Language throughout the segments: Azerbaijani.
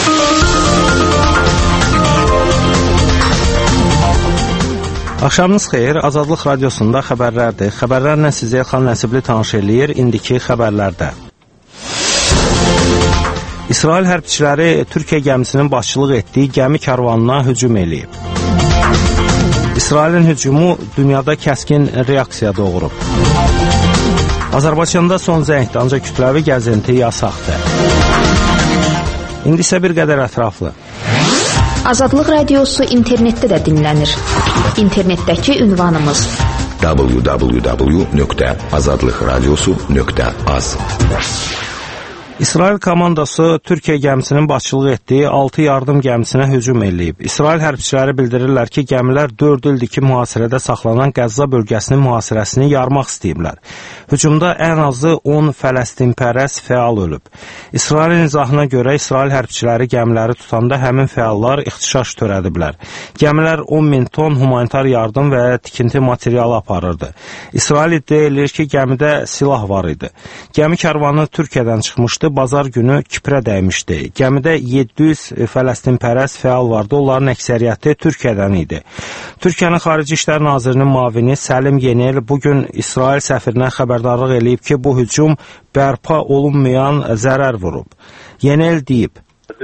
Axşamınız xeyir, Azadlıq Radiosunda xəbərlərdir. Xəbərlərlə sizə Elxan Nəsibli tanış eləyir indiki xəbərlərdə. İsrail hərbçiləri Türkiyə gəmisinin başçılıq etdiyi gəmi karvanına hücum eləyib. İsrailin hücumu dünyada kəskin reaksiya doğurub. Azərbaycanda son zəngdə, ancaq kütləvi gəzinti yasaqdır. İndi isə bir qədər ətraflı. Azadlıq Radiosu internetdə də dinlənir. İnternetdəki ünvanımız www.azadlıqradiosu.az. İsrail komandası Türkiyə gəmisinin başçılıq etdiyi 6 yardım gəmisinə hücum eləyib. İsrail hərbçiləri bildirirlər ki, gəmilər 4 ildir ki, mühasirədə saxlanan Qəzza bölgəsinin mühasirəsini yarmaq istəyiblər. Hücumda ən azı 10 fələstinpərəst fəal ölüb. İsrailin izahına görə İsrail hərbçiləri gəmiləri tutanda həmin fəallar ixtişaş törədiblər. Gəmilər 10.000 ton humanitar yardım və tikinti materialı aparırdı. İsrail iddia edir ki, gəmidə silah var idi. Gəmi karvanı Türkiyədən çıxmışdı. Bazar günü Kiprə dəymişdi. Gəmidə 700 fələstinpərəst fəal vardı. Onların əksəriyyəti Türkiyədən idi. Türkiyənin Xarici İşlər Nazirinin müavini Səlim Yenel bugün İsrail səfirinə xəbərdarlıq eləyib ki, bu hücum bərpa olunmayan zərər vurub. Yenel deyib: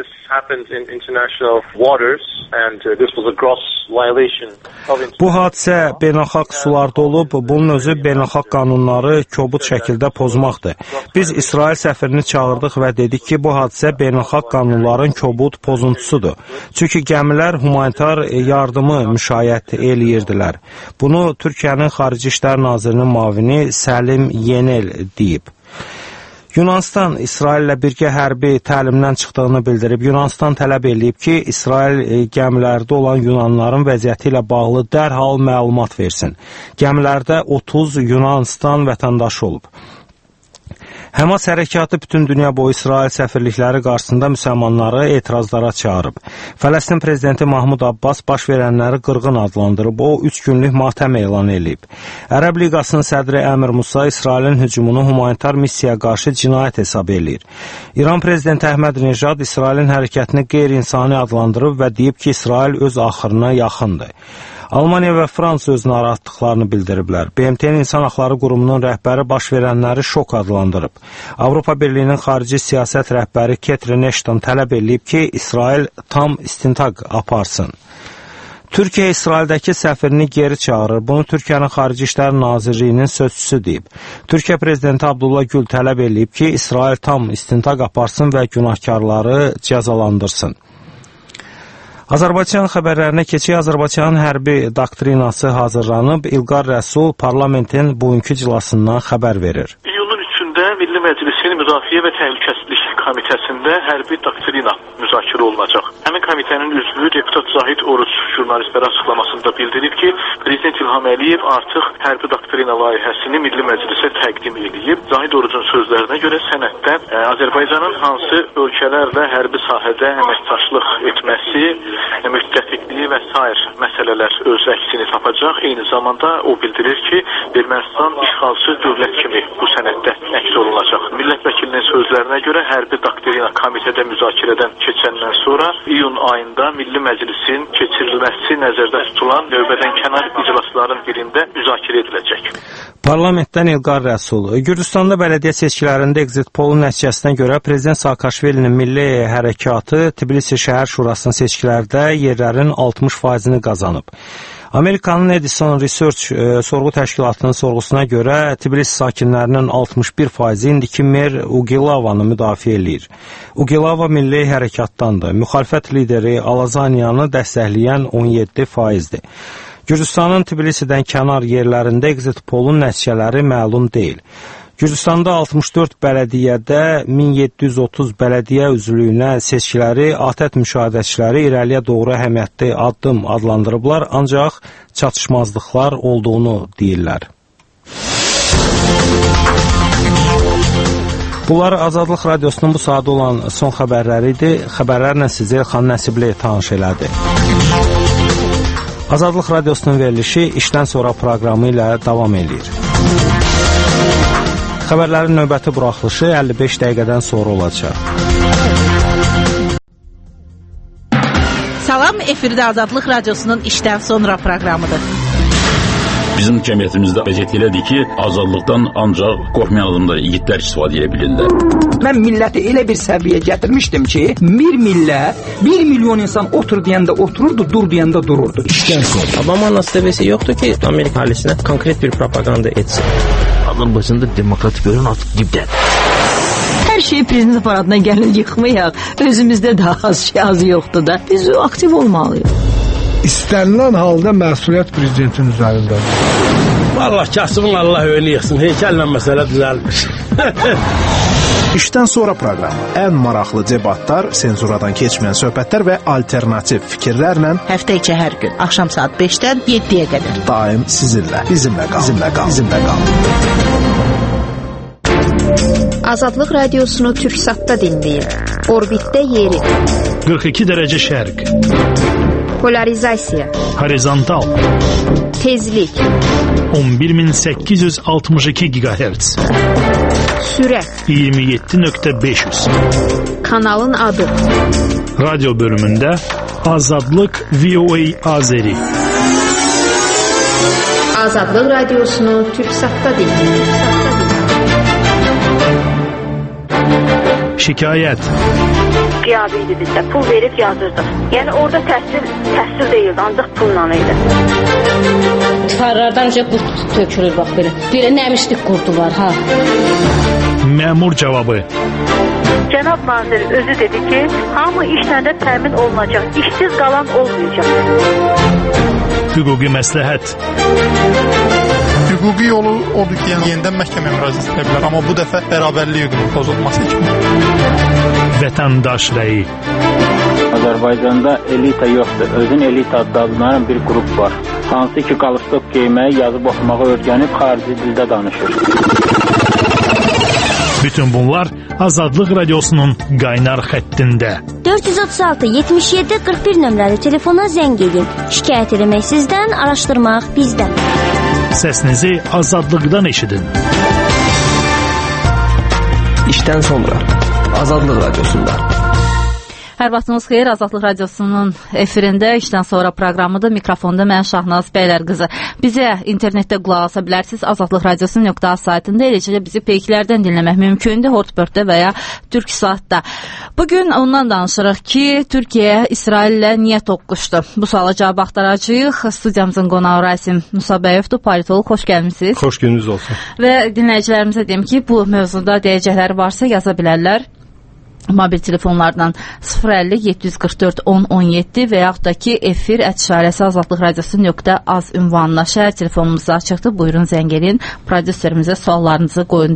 Bu hadisə beynəlxalq sularda olub, bunun özü beynəlxalq qanunları kobud şəkildə pozmaqdır. Biz İsrail səfirini çağırdıq və dedik ki, bu hadisə beynəlxalq qanunların kobud pozuntusudur. Çünki gəmilər humanitar yardımı müşayiət eləyirdilər. Bunu Türkiyənin Xarici İşlər Nazirinin müavini Səlim Yenel deyib. Yunanistan İsraillə birgə hərbi təlimdən çıxdığını bildirib. Yunanistan tələb eləyib ki, İsrail gəmilərdə olan Yunanların vəziyyəti ilə bağlı dərhal məlumat versin. Gəmilərdə 30 Yunanistan vətəndaşı olub. Həmas hərəkatı bütün dünya boyu İsrail səfirlikləri qarşısında müsəlmanları etirazlara çağırıb. Fələstin prezidenti Mahmud Abbas baş verənləri qırğın adlandırıb. O 3 günlük matəm elan edib. Ərəb Liqasının sədri Əmir Musa İsrailin hücumunu humanitar missiyaya qarşı cinayət hesab eləyir. İran prezidenti Əhməd Nejad İsrailin hərəkətini qeyri-insani adlandırıb və deyib ki, İsrail öz axırına yaxındır. Almaniya və Fransa öz narahatlıqlarını bildiriblər. BMT-nin İnsan Haqları Qurumunun rəhbəri baş verənləri şok adlandırıb. Avropa Birliyinin xarici siyasət rəhbəri Catherine Ashton tələb eləyib ki, İsrail tam istintaq aparsın. Türkiyə İsraildəki səfirini geri çağırır. Bunu Türkiyənin Xarici İşlər Nazirliyinin sözçüsü deyib. Türkiyə prezidenti Abdullah Gül tələb eləyib ki, İsrail tam istintaq aparsın və günahkarları cəzalandırsın. Azərbaycan xəbərlərinə keçək. Azərbaycanın hərbi doktrinası hazırlanıb. İlqar Rəsul parlamentin bugünkü iclasından xəbər verir. İyunun 3-də Milli Məclisin Müdafiə və Təhlükəsizlik Komitəsində hərbi doktrina müzakirə olunacaq. Həmin komitənin üzvü deputat Zahid Oruç jurnalistlərə açıqlamasında bildirib ki, Prezident İlham Əliyev artıq hərbi doktrina layihəsini Milli Məclisə təqdim edib. Zahid Orucun sözlərinə görə sənəddə Azərbaycanın hansı ölkələrlə hərbi sahədə əməkdaşlıq etməsi, müttəfiqliyi və sair məsələlər öz əksini tapacaq. Eyni zamanda o bildirir ki, Ermənistan işğalçı dövlət kimi bu sənəddə əks olunacaq. Millət vəkilinin sözlərinə görə hərbi doktrina komitədə müzakirədən keçəndən sonra iyun ayında Milli Məclisin keçirilməsi nəzərdə tutulan növbədənkənar iclasların birində müzakirə ediləcək. Parlamentdən İlqar Rəsul. Gürcüstanda bələdiyyə seçkilərində exit polun nəticəsinə görə Prezident Saakashvilinin milli hərəkatı Tbilisi şəhər şurasının seçkilərdə yerlərin 60%-ni qazanıb. Amerikanın Edison Research sorğu təşkilatının sorğusuna görə Tbilisi sakinlərinin 61%-i indiki mer Ugilavanı müdafiə eləyir. Ugilava milli hərəkatdandır. Müxalifət lideri Alazanyanı dəstəkləyən 17%-dir. Gürcüstanın Tbilisidən kənar yerlərində exit polun nəticələri məlum deyil. Gürcüstanda 64 bələdiyyədə 1730 bələdiyyə üzvlüyünə seçkiləri ATƏT müşahidəçiləri irəliyə doğru əhəmiyyətli addım adlandırıblar, ancaq çatışmazlıqlar olduğunu deyirlər. Bunlar Azadlıq Radiosunun bu saat olan son xəbərləri idi. Xəbərlərlə sizi Elxan Nəsibli tanış elədi. Azadlıq Radiosunun verilişi işdən sonra proqramı ilə davam edir. Xəbərlərin növbəti buraxılışı 55 dəqiqədən sonra olacaq. Salam, efirdə Azadlıq Radiosunun işdən sonra proqramıdır. Bizim cəmiyyətimizdə vəziyyət elədir ki, azadlıqdan ancaq qorxmayan adamlar, yiğitlər istifadə edə bilirlər. Mən milləti elə bir səviyyə gətirmişdim ki, bir millət, 1 milyon insan otur deyəndə otururdu, dur deyəndə dururdu. Obama'nın seviyesi yoktu ki Amerika ailesine konkret bir propaganda etsin. Azərbaycanda demokratik görün artıq dibdədir. Hər şeyi prezident aparatına gəlin yıxmayaq. Özümüzdə də az yoxdur da. Biz aktiv olmalıyıq. İstənilən halda məsuliyyət prezidentin üzərindədir. Vallahi kasımın Allah öyle yıxsın. Heykəllə məsələ düzəlmiş. İşdən sonra proqramı. Ən maraqlı debatlar, senzuradan keçməyən söhbətlər və alternativ fikirlərlə Həftə içi hər gün axşam saat 5-dən 7-yə qədər. Daim sizinlə. Bizimlə qalın. Azadlıq Radiosunu Türksatda dinləyin. Orbitdə yeri. 42 dərəcə şərq. Polarizasiya. Horizontal. Tezlik. 11862 GHz. Sürət. 27.500. Kanalın adı. Radyo bölümündə Azadlıq VOA Azeri. Azadlıq Radiosunu Türksatda dinləyin. Şikayət. Qiyabi idi bizdə. Pul verib yazırdı. Yəni orada təhsil deyildi, ancaq pulla idi. Divarlardan qurt tökülür bax belə. Belə nəmişlik qurdu var ha. Məmur cavabı. Cənab nazir özü dedi ki, hamı işlə də təmin olunacaq. İşsiz qalan olmayacaq. Hüquqi məsləhət. Hüquqi yolu odur ki, yenidən məhkəməyə müraciət edə bilər. Amma bu dəfə bərabərlik hüququnun pozulması üçün. Vətəndaş rəyi. Azərbaycanda elita yoxdur. Özün elita adlanan bir qrup var. Hansı ki, qalstok geyməyi, yazıb oxumağı öyrənib xarici dildə danışır. Bütün bunlar Azadlıq Radiosunun qaynar xəttində. 436 77 41 nömrəli telefona zəng edin. Şikayət etmək sizdən, araşdırmaq bizdən. Səsinizi azadlıqdan eşidin. İşdən sonra Azadlıq Radiosunda. Hər vaxtınız xeyir, Azadlıq Radiosunun efirində işdən sonra proqramıdır. Mikrofonda mən Şahnaz Bəylərqızı. Bizə internetdə qulaq asa bilərsiniz. Azadlıq Radiosu.az saytında, eləcə də bizi peyklərdən dinləmək mümkündür. Hortbörtdə və ya Türksatda. Bugün ondan danışırıq ki, Türkiyə İsraillə niyə toqquşdu? Bu suala cavab axtaracağıq. Studiyamızın qonağı Rasim Musabəyevdir, politolog. Xoş gəlmisiniz. Xoş gününüz olsun. Və dinləyicilərimizə deyim ki, bu mövzuda deyəcəkləri varsa yaza bilərlər. Mobil telefonlardan 050-744-1017 və yaxud da ki, efir @azadlıqradiosu.az ünvanına şəhər telefonumuzu açıqdır. Buyurun zəng edin. Prodüserimizə suallarınızı qoyun.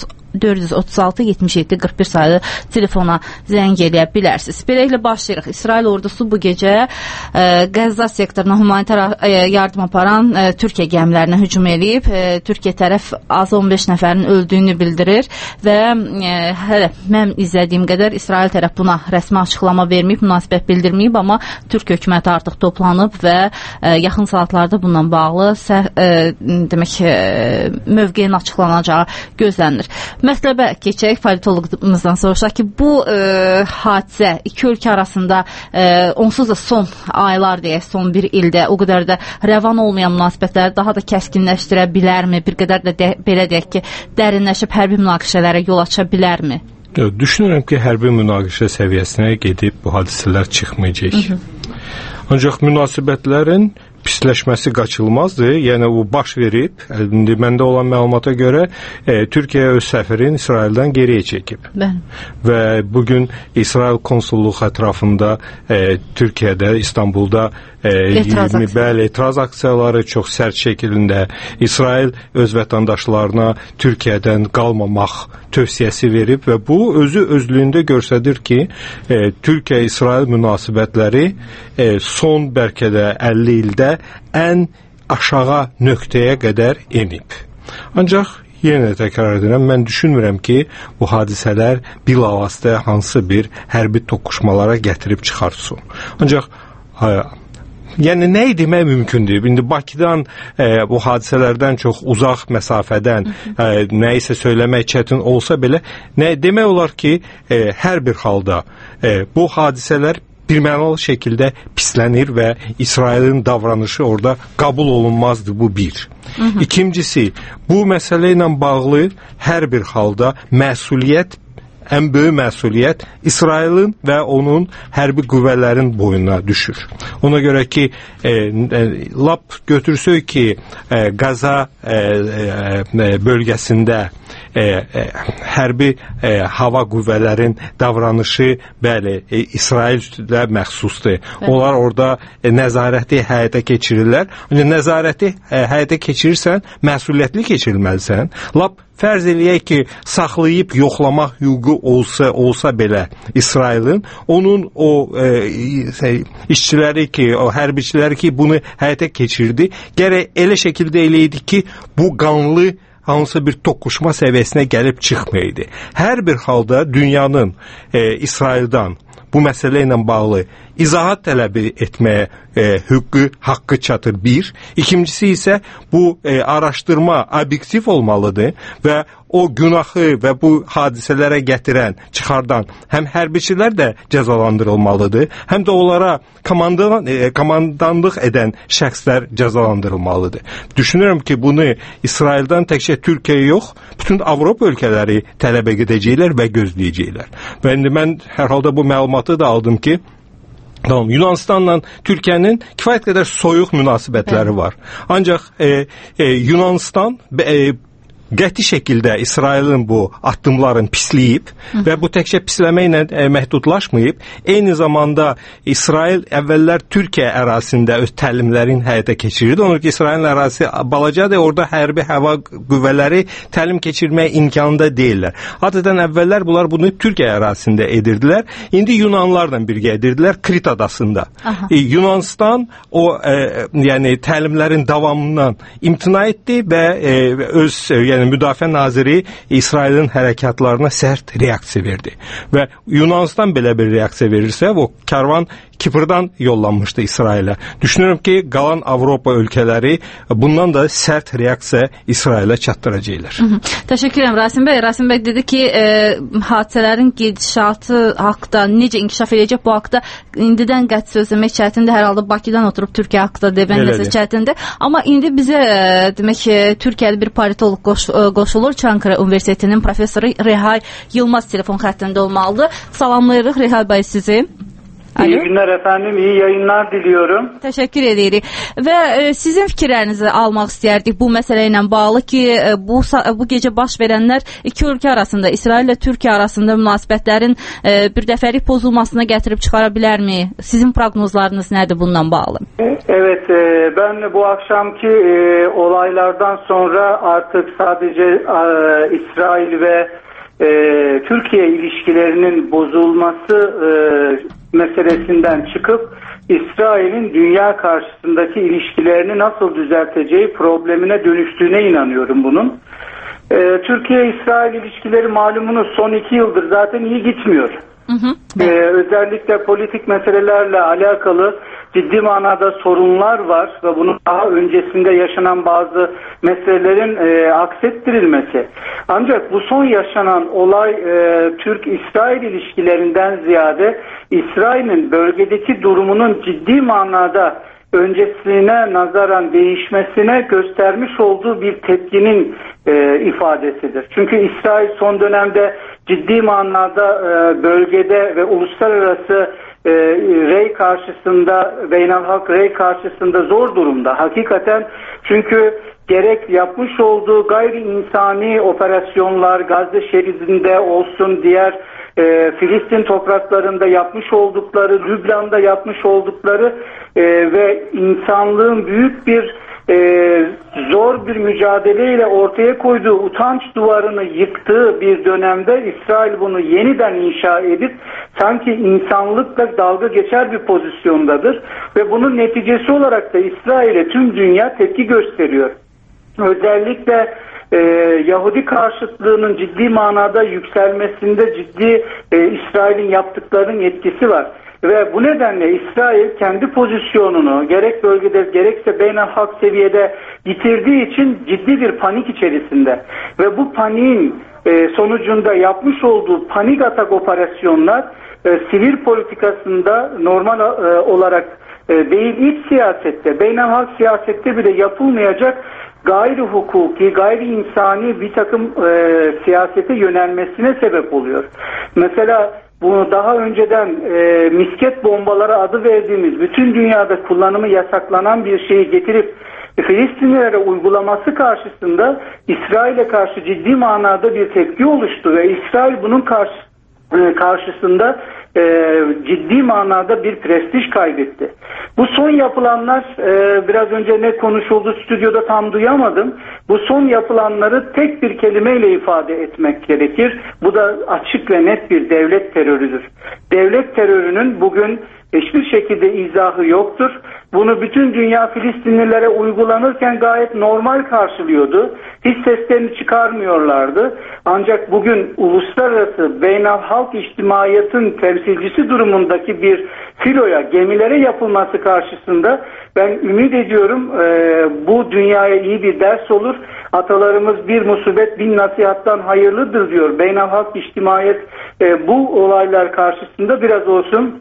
436-77-41 sayılı telefona zəng edə bilərsiniz. Beləliklə başlayırıq. İsrail ordusu bu gecə Qəzza sektoruna humanitar yardım aparan Türkiyə gəmilərinə hücum edib. Türkiyə tərəf az 15 nəfərin öldüyünü bildirir və hələ mən izlədiyim qədər İsrail tərəf buna rəsmi açıqlama verməyib, münasibət bildirməyib, amma Türk hökuməti artıq toplanıb və yaxın saatlarda bununla bağlı demək mövqeyin açıqlanacağı gözlənilir. Mətləbə keçək, politologumuzdan soruşaq ki, bu hadisə iki ölkə arasında onsuz da son aylar deyək, son bir ildə o qədər də rəvan olmayan münasibətləri daha da kəskinləşdirə bilərmi? Bir qədər də belə deyək ki, dərinləşib hərbi münaqişələrə yol aça bilərmi? Düşünürəm ki, hərbi münaqişə səviyyəsinə gedib bu hadisələr çıxmayacaq. Ancaq münasibətlərin pisləşməsi qaçılmazdır. Yəni o baş verib. İndi məndə olan məlumata görə Türkiyə öz səfirini İsraildən geriyə çəkib. Və bugün İsrail konsulluq ətrafında Türkiyədə, İstanbulda etiraz aksiyaları çox sərt şəkildə İsrail öz vətəndaşlarına Türkiyədən qalmamaq tövsiyəsi verib və bu özlüyündə göstərir ki, Türkiyə-İsrail münasibətləri son bəlkə də 50 ildə ən aşağı nöqtəyə qədər enib. Ancaq yenə təkrar edirəm, mən düşünmürəm ki, bu hadisələr bilavasitə hansı bir hərbi toqquşmalara gətirib çıxarsın. Ancaq yəni nəyi demək mümkündür? İndi Bakıdan bu hadisələrdən çox uzaq məsafədən nəyisə söyləmək çətin olsa belə, demək olar ki, hər bir halda bu hadisələr birmənalı şəkildə pislənir və İsrailin davranışı orada qəbul olunmazdır, bu bir. İkincisi, bu məsələ ilə bağlı hər bir halda məsuliyyət, ən böyük məsuliyyət İsrailin və onun hərbi qüvvələrin boynuna düşür. Ona görə ki, lap götürsək ki, Qaza bölgəsində hərbi hava qüvvələrin davranışı, bəli, İsraildə məxsusdur. Onlar orada nəzarəti həyata keçirirlər. Nəzarəti həyata keçirirsən, məsuliyyətli keçirilməlisən. Lap fərz eləyək ki, saxlayıb yoxlamaq hüququ olsa belə İsrailin, onun o işçiləri ki, o hərbiçiləri ki, bunu həyata keçirdi, gərək elə şəkildə eləydi ki, bu qanlı hansısa bir toqquşma səviyyəsinə gəlib çıxmaydı. Hər bir halda dünyanın İsraildən bu məsələ ilə bağlı izahat tələb etməyə haqqı çatır, bir. İkincisi isə bu araşdırma obyektiv olmalıdır və o günahı və bu hadisələrə gətirən, çıxardan həm hərbiçilər də cəzalandırılmalıdır, həm də onlara komandanlıq edən şəxslər cəzalandırılmalıdır. Düşünürəm ki, bunu İsraildən təkcə Türkiyə yox, bütün Avropa ölkələri tələb edəcəklər və gözləyəcəklər. Və indi mən hər halda bu məlumatı da aldım ki, tamam, Yunanistanla Türkiyənin kifayət qədər soyuq münasibətləri var. Ancaq Yunanistan qəti şəkildə İsrailin bu addımlarını pisləyib və bu təkcə pisləməklə məhdudlaşmayıb. Eyni zamanda İsrail əvvəllər Türkiyə ərazisində öz təlimlərin həyata keçirirdi. Onun ki, İsrailin ərazisi balacadır, orada hərbi hava qüvvələri təlim keçirməyə imkanında deyirlər. Adətən əvvəllər bunlar bunu Türkiyə ərazisində edirdilər. İndi Yunanlarla birgə edirdilər Krit adasında. Yunanistan o yəni təlimlərin davamından imtina etdi və öz Müdafiə naziri İsrailin hərəkatlarına sərt reaksiya verdi. Və Yunanistan belə bir reaksiya verirsə, o karvan Kiprdən yollanmışdı İsrailə. Düşünürüm ki, qalan Avropa ölkələri bundan da sərt reaksiya İsrailə çatdıracaqlar. Təşəkkür edirəm Rasim bəy. Rasim bəy dedi ki, hadisələrin gedişatı haqqında necə inkişaf edəcək bu haqqda indidən qəti söz demək çətindir. Hər halda Bakıdan oturub Türkiyə haqqında demək çətindir. Amma indi bizə demək ki, Türkiyəli bir politoloq qoşulur. Çankara Universitetinin professoru Rehay Yılmaz telefon xəttində olmalıdır. Salamlayırıq Rehay bəy sizi. İyi günler efendim, iyi yayınlar diliyorum. Teşekkür edirik. Və sizin fikirlərinizi almaq istəyərdik bu məsələ ilə bağlı ki, bu gecə baş verənlər iki ölkə arasında, İsrail ilə Türkiyə arasında münasibətlərin bir dəfəlik pozulmasına gətirib çıxara bilərmi? Sizin proqnozlarınız nədir bununla bağlı? Evet, ben bu akşamki olaylardan sonra artık sadece İsrail ve Türkiye ilişkilerinin bozulması meselesinden çıkıp İsrail'in dünya karşısındaki ilişkilerini nasıl düzelteceği problemine dönüştüğüne inanıyorum bunun. Türkiye-İsrail ilişkileri malumunuz son 2 yıldır zaten iyi gitmiyor. Özellikle politik meselelerle alakalı ciddi manada sorunlar var ve bunun daha öncesinde yaşanan bazı meselelerin aksettirilmesi. Ancak bu son yaşanan olay Türk-İsrail ilişkilerinden ziyade İsrail'in bölgedeki durumunun ciddi manada öncesine nazaran değişmesine göstermiş olduğu bir tepkinin ifadesidir. Çünkü İsrail son dönemde ciddi manada bölgede ve uluslararası rey karşısında, beynelhalk rey karşısında zor durumda. Hakikaten çünkü gerek yapmış olduğu gayri insani operasyonlar, Gazze şeridinde olsun, diğer Filistin topraklarında yapmış oldukları, Lübnan'da yapmış oldukları ve insanlığın büyük bir zor bir mücadeleyle ortaya koyduğu utanç duvarını yıktığı bir dönemde İsrail bunu yeniden inşa edip sanki insanlıkla dalga geçer bir pozisyondadır ve bunun neticesi olarak da İsrail'e tüm dünya tepki gösteriyor. Özellikle Yahudi karşıtlığının ciddi manada yükselmesinde ciddi İsrail'in yaptıklarının etkisi var. Ve bu nedenle İsrail kendi pozisyonunu gerek bölgede gerekse beynelhalk seviyede yitirdiği için ciddi bir panik içerisinde. Ve bu paniğin sonucunda yapmış olduğu panik atak operasyonlar sivil politikasında normal olarak değil, iç siyasette, beynelhalk siyasette bile yapılmayacak gayri hukuki, gayri insani bir takım siyasete yönelmesine sebep oluyor. Mesela bunu daha önceden misket bombaları adı verdiğimiz, bütün dünyada kullanımı yasaklanan bir şeyi getirip Filistinlilere uygulaması karşısında İsrail'e karşı ciddi manada bir tepki oluştu ve İsrail bunun karşısında ciddi manada bir prestij kaybetti. Bu son yapılanlar, biraz önce ne konuşuldu stüdyoda tam duyamadım. Bu son yapılanları tek bir kelimeyle ifade etmek gerekir. Bu da açık ve net bir devlet terörüdür. Devlet terörünün bugün hiçbir şekilde izahı yoktur. Bunu bütün dünya Filistinlilere uygulanırken gayet normal karşılıyordu. Hiç seslerini çıkarmıyorlardı. Ancak bugün uluslararası beynelhalk içtimaiyatın temsilcisi durumundaki bir filoya, gemilere yapılması karşısında ben ümit ediyorum bu dünyaya iyi bir ders olur. Atalarımız bir musibet bin nasihattan hayırlıdır diyor. Beynelhalk içtimaiyet bu olaylar karşısında biraz olsun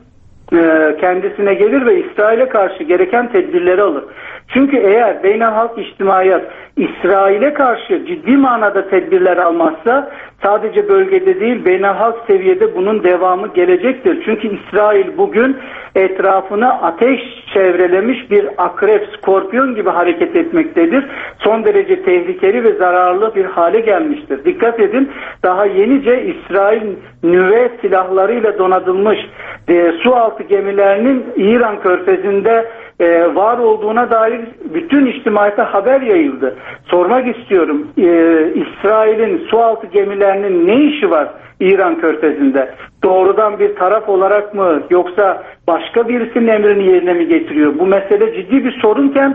kendisine gelir ve İsrail'e karşı gereken tedbirleri alır. Çünkü eğer beynelhalk içtimaiyat İsrail'e karşı ciddi manada tedbirler almazsa sadece bölgede değil beynelhalk seviyede bunun devamı gelecektir. Çünkü İsrail bugün etrafına ateş çevrelemiş bir akrep, skorpiyon gibi hareket etmektedir. Son derece tehlikeli ve zararlı bir hale gelmiştir. Dikkat edin, daha yenice İsrail nüve silahlarıyla donatılmış su altı gemilerinin İran körfezinde var olduğuna dair bütün içtimaiyete haber yayıldı. Sormak istiyorum, İsrail'in su altı gemilerinin ne işi var İran körfezinde? Doğrudan bir taraf olarak mı yoksa başka birisinin emrini yerine mi getiriyor? Bu mesele ciddi bir sorunken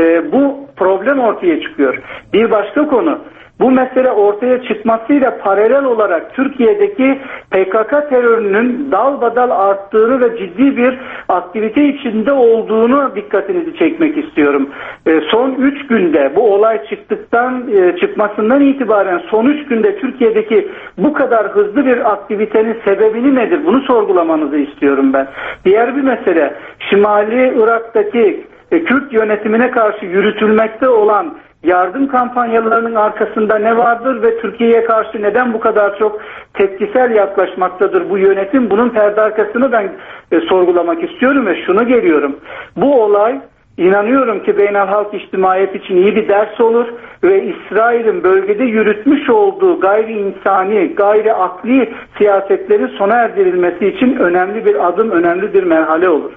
bu problem ortaya çıkıyor. Bir başka konu, bu mesele ortaya çıkmasıyla paralel olarak Türkiye'deki PKK terörünün dalbadal arttığını ve ciddi bir aktivite içinde olduğunu dikkatinizi çekmek istiyorum. Son 3 günde bu olay çıkmasından itibaren son 3 günde Türkiye'deki bu kadar hızlı bir aktivitenin sebebini nedir? Bunu sorgulamanızı istiyorum ben. Diğer bir mesele, Şimali Irak'taki Kürt yönetimine karşı yürütülmekte olan yardım kampanyalarının arkasında ne vardır ve Türkiye'ye karşı neden bu kadar çok tepkisel yaklaşmaktadır bu yönetim? Bunun perde arkasını ben sorgulamak istiyorum ve şunu geliyorum. Bu olay inanıyorum ki beynelhalk içtimaiyet için iyi bir ders olur ve İsrail'in bölgede yürütmüş olduğu gayri insani, gayri akli siyasetlerin sona erdirilmesi için önemli bir adım, önemli bir merhale olur.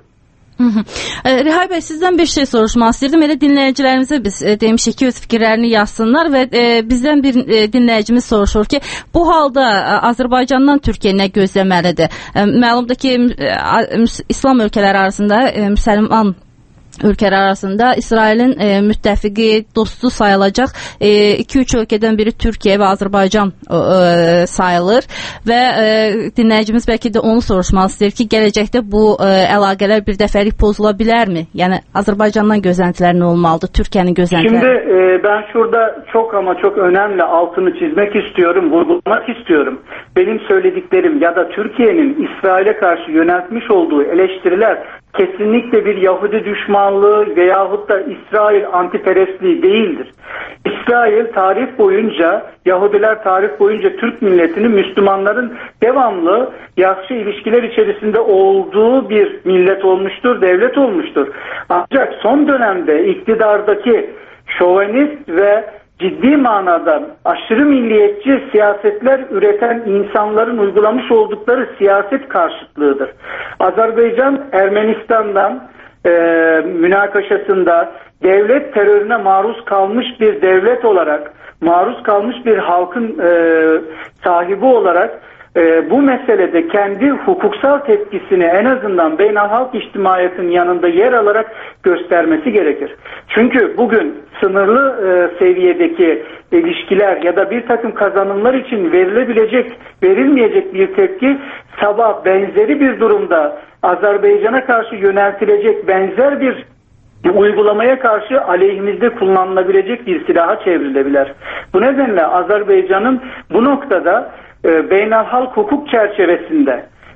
Rehay Bey, sizdən bir şey soruşmaq istəyirdim. Elə dinləyicilərimizə biz demişik ki, öz fikirlərini yazsınlar və bizdən bir dinləyicimiz soruşur ki, bu halda Azərbaycandan Türkiyə nə gözləməlidir? Məlumdur ki, İslam ölkələri arasında, müsəlman ölkələr arasında İsrailin müttəfiqi, dostu sayılacaq 2-3 ölkədən biri Türkiyə və Azərbaycan sayılır və dinləyicimiz bəlkə də onu soruşmaq istəyir ki, gələcəkdə bu əlaqələr bir dəfəlik pozula bilərmi? Yəni Azərbaycandan gözləntilər nə olmalıdır, Türkiyənin gözləntiləri? Şimdi ben şurada çok ama çok önemli altını çizmek istiyorum, vurgulamak istiyorum. Benim söylediklerim ya da Türkiye'nin İsrail'e karşı yöneltmiş olduğu eleştiriler kesinlikle bir Yahudi düşmanlığı veyahut da İsrail antiperestliği değildir. İsrail tarih boyunca, Yahudiler tarih boyunca Türk milletini Müslümanların devamlı yakşı ilişkiler içerisinde olduğu bir millet olmuştur, devlet olmuştur. Ancak son dönemde iktidardaki şovenist ve ciddi manada aşırı milliyetçi siyasetler üreten insanların uygulamış oldukları siyaset karşıtlığıdır. Azerbaycan Ermenistan'dan münakaşasında devlet terörüne maruz kalmış bir devlet olarak, maruz kalmış bir halkın sahibi olarak bu meselede kendi hukuksal tepkisini en azından beynelhalk içtimaiyetin yanında yer alarak göstermesi gerekir. Çünkü bugün sınırlı seviyedeki ilişkiler ya da bir takım kazanımlar için verilmeyecek bir tepki sabah benzeri bir durumda Azerbaycan'a karşı yöneltilecek benzer bir uygulamaya karşı aleyhimizde kullanılabilecek bir silaha çevrilebilir. Bu nedenle Azerbaycan'ın bu noktada beynelhalk hukuk çerçevesinde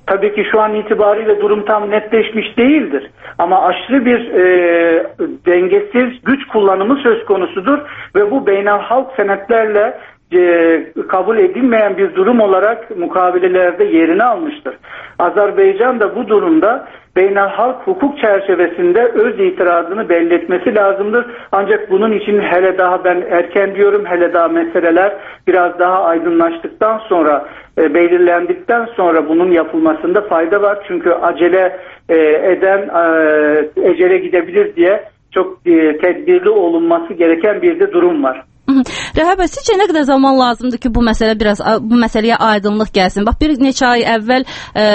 Tabii ki şu an itibariyle durum tam netleşmiş değildir. Ama aşırı bir dengesiz güç kullanımı söz konusudur ve bu beynelhalk senetlerle kabul edilmeyen bir durum olarak mukavelelerde yerini almıştır. Azerbaycan da bu durumda beynelhalk hukuk çerçevesinde öz itirazını belli etmesi lazımdır. Ancak bunun için hele daha ben erken diyorum, hele daha meseleler biraz daha aydınlaştıktan sonra, belirlendikten sonra bunun yapılmasında fayda var. Çünkü acele eden ecele gidebilir diye çok tedbirli olunması gereken bir de durum var. Rəhab bəy, sizcə nə qədər zaman lazımdır ki, bu məsələyə aydınlıq gəlsin? Bax, bir neçə ay əvvəl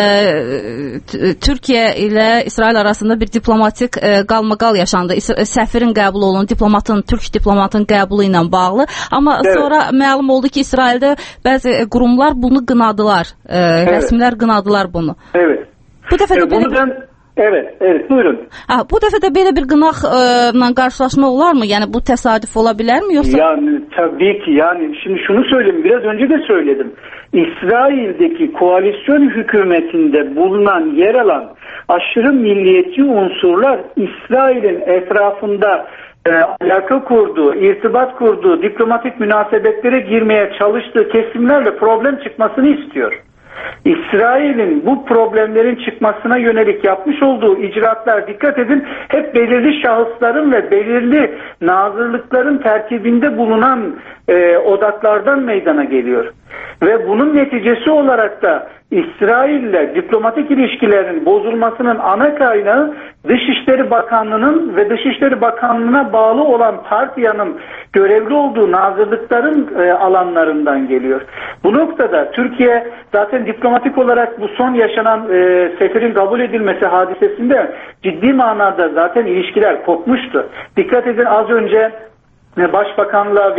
Türkiyə ilə İsrail arasında bir diplomatik qalmaqal yaşandı. Səfirin qəbul olundu, türk diplomatın qəbulu ilə bağlı. Amma sonra məlum oldu ki, İsraildə bəzi qurumlar bunu qınadılar. Rəsmilər qınadılar bunu. Evet. Bu dəfə də Evet, buyurun. Bu dəfə də belə bir qınaqla qarşılaşma olar mı? Yəni bu təsadüf ola bilər mi yoksa? Yani tabii ki, yani şimdi şunu söyleyeyim, biraz önce de söyledim. İsrail'deki koalisyon hükümetinde bulunan, yer alan aşırı milliyetçi unsurlar İsrail'in etrafında alaka kurduğu, irtibat kurduğu, diplomatik münasebetlere girmeye çalıştığı kesimlerle problem çıkmasını istiyor. İsrail'in bu problemlerin çıkmasına yönelik yapmış olduğu icraatlar, dikkat edin, hep belirli şahısların ve belirli nazırlıkların terkibinde bulunan odaklardan meydana geliyor. Ve bunun neticesi olarak da İsrail'le diplomatik ilişkilerin bozulmasının ana kaynağı Dışişleri Bakanlığı'nın ve Dışişleri Bakanlığı'na bağlı olan partiyanın görevli olduğu nazırlıkların alanlarından geliyor. Bu noktada Türkiye zaten diplomatik olarak bu son yaşanan seferin kabul edilmesi hadisesinde ciddi manada zaten ilişkiler kopmuştu. Dikkat edin, az önce Başbakanlığa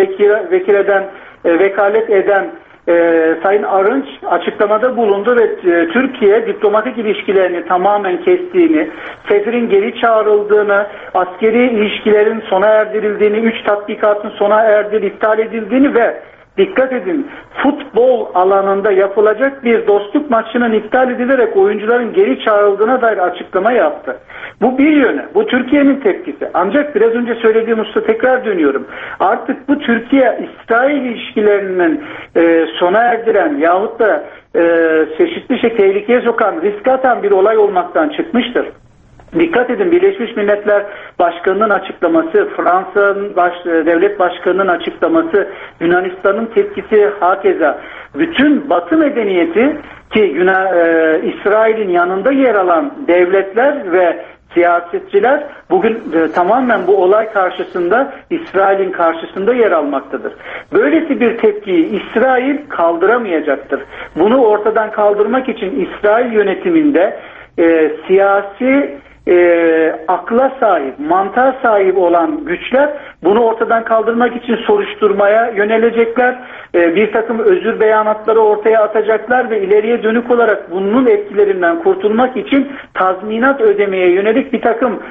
vekalet eden Sayın Arınç açıklamada bulundu ve Türkiye diplomatik ilişkilerini tamamen kestiğini, sefirin geri çağrıldığını, askeri ilişkilerin sona erdirildiğini, 3 tatbikatın sona erdirildiğini, iptal edildiğini ve dikkat edin, futbol alanında yapılacak bir dostluk maçının iptal edilerek oyuncuların geri çağrıldığına dair açıklama yaptı. Bu bir yönü, bu Türkiye'nin tepkisi. Ancak biraz önce söylediğim hususa tekrar dönüyorum. Artık bu Türkiye-İsrail ilişkilerinin sona erdiren yahut da çeşitli tehlikeye sokan, riske atan bir olay olmaktan çıkmıştır. Dikkat edin, Birleşmiş Milletler Başkanı'nın açıklaması, Fransa'nın devlet başkanı'nın açıklaması, Yunanistan'ın tepkisi, hakeza bütün Batı medeniyeti ki İsrail'in yanında yer alan devletler ve siyasetçiler bugün tamamen bu olay karşısında, İsrail'in karşısında yer almaktadır. Böylesi bir tepkiyi İsrail kaldıramayacaktır. Bunu ortadan kaldırmak için İsrail yönetiminde siyasi akla sahip, mantığa sahip olan güçler bunu ortadan kaldırmak için soruşturmaya yönelecekler. Bir takım özür beyanatları ortaya atacaklar ve ileriye dönük olarak bunun etkilerinden kurtulmak için tazminat ödemeye yönelik bir takım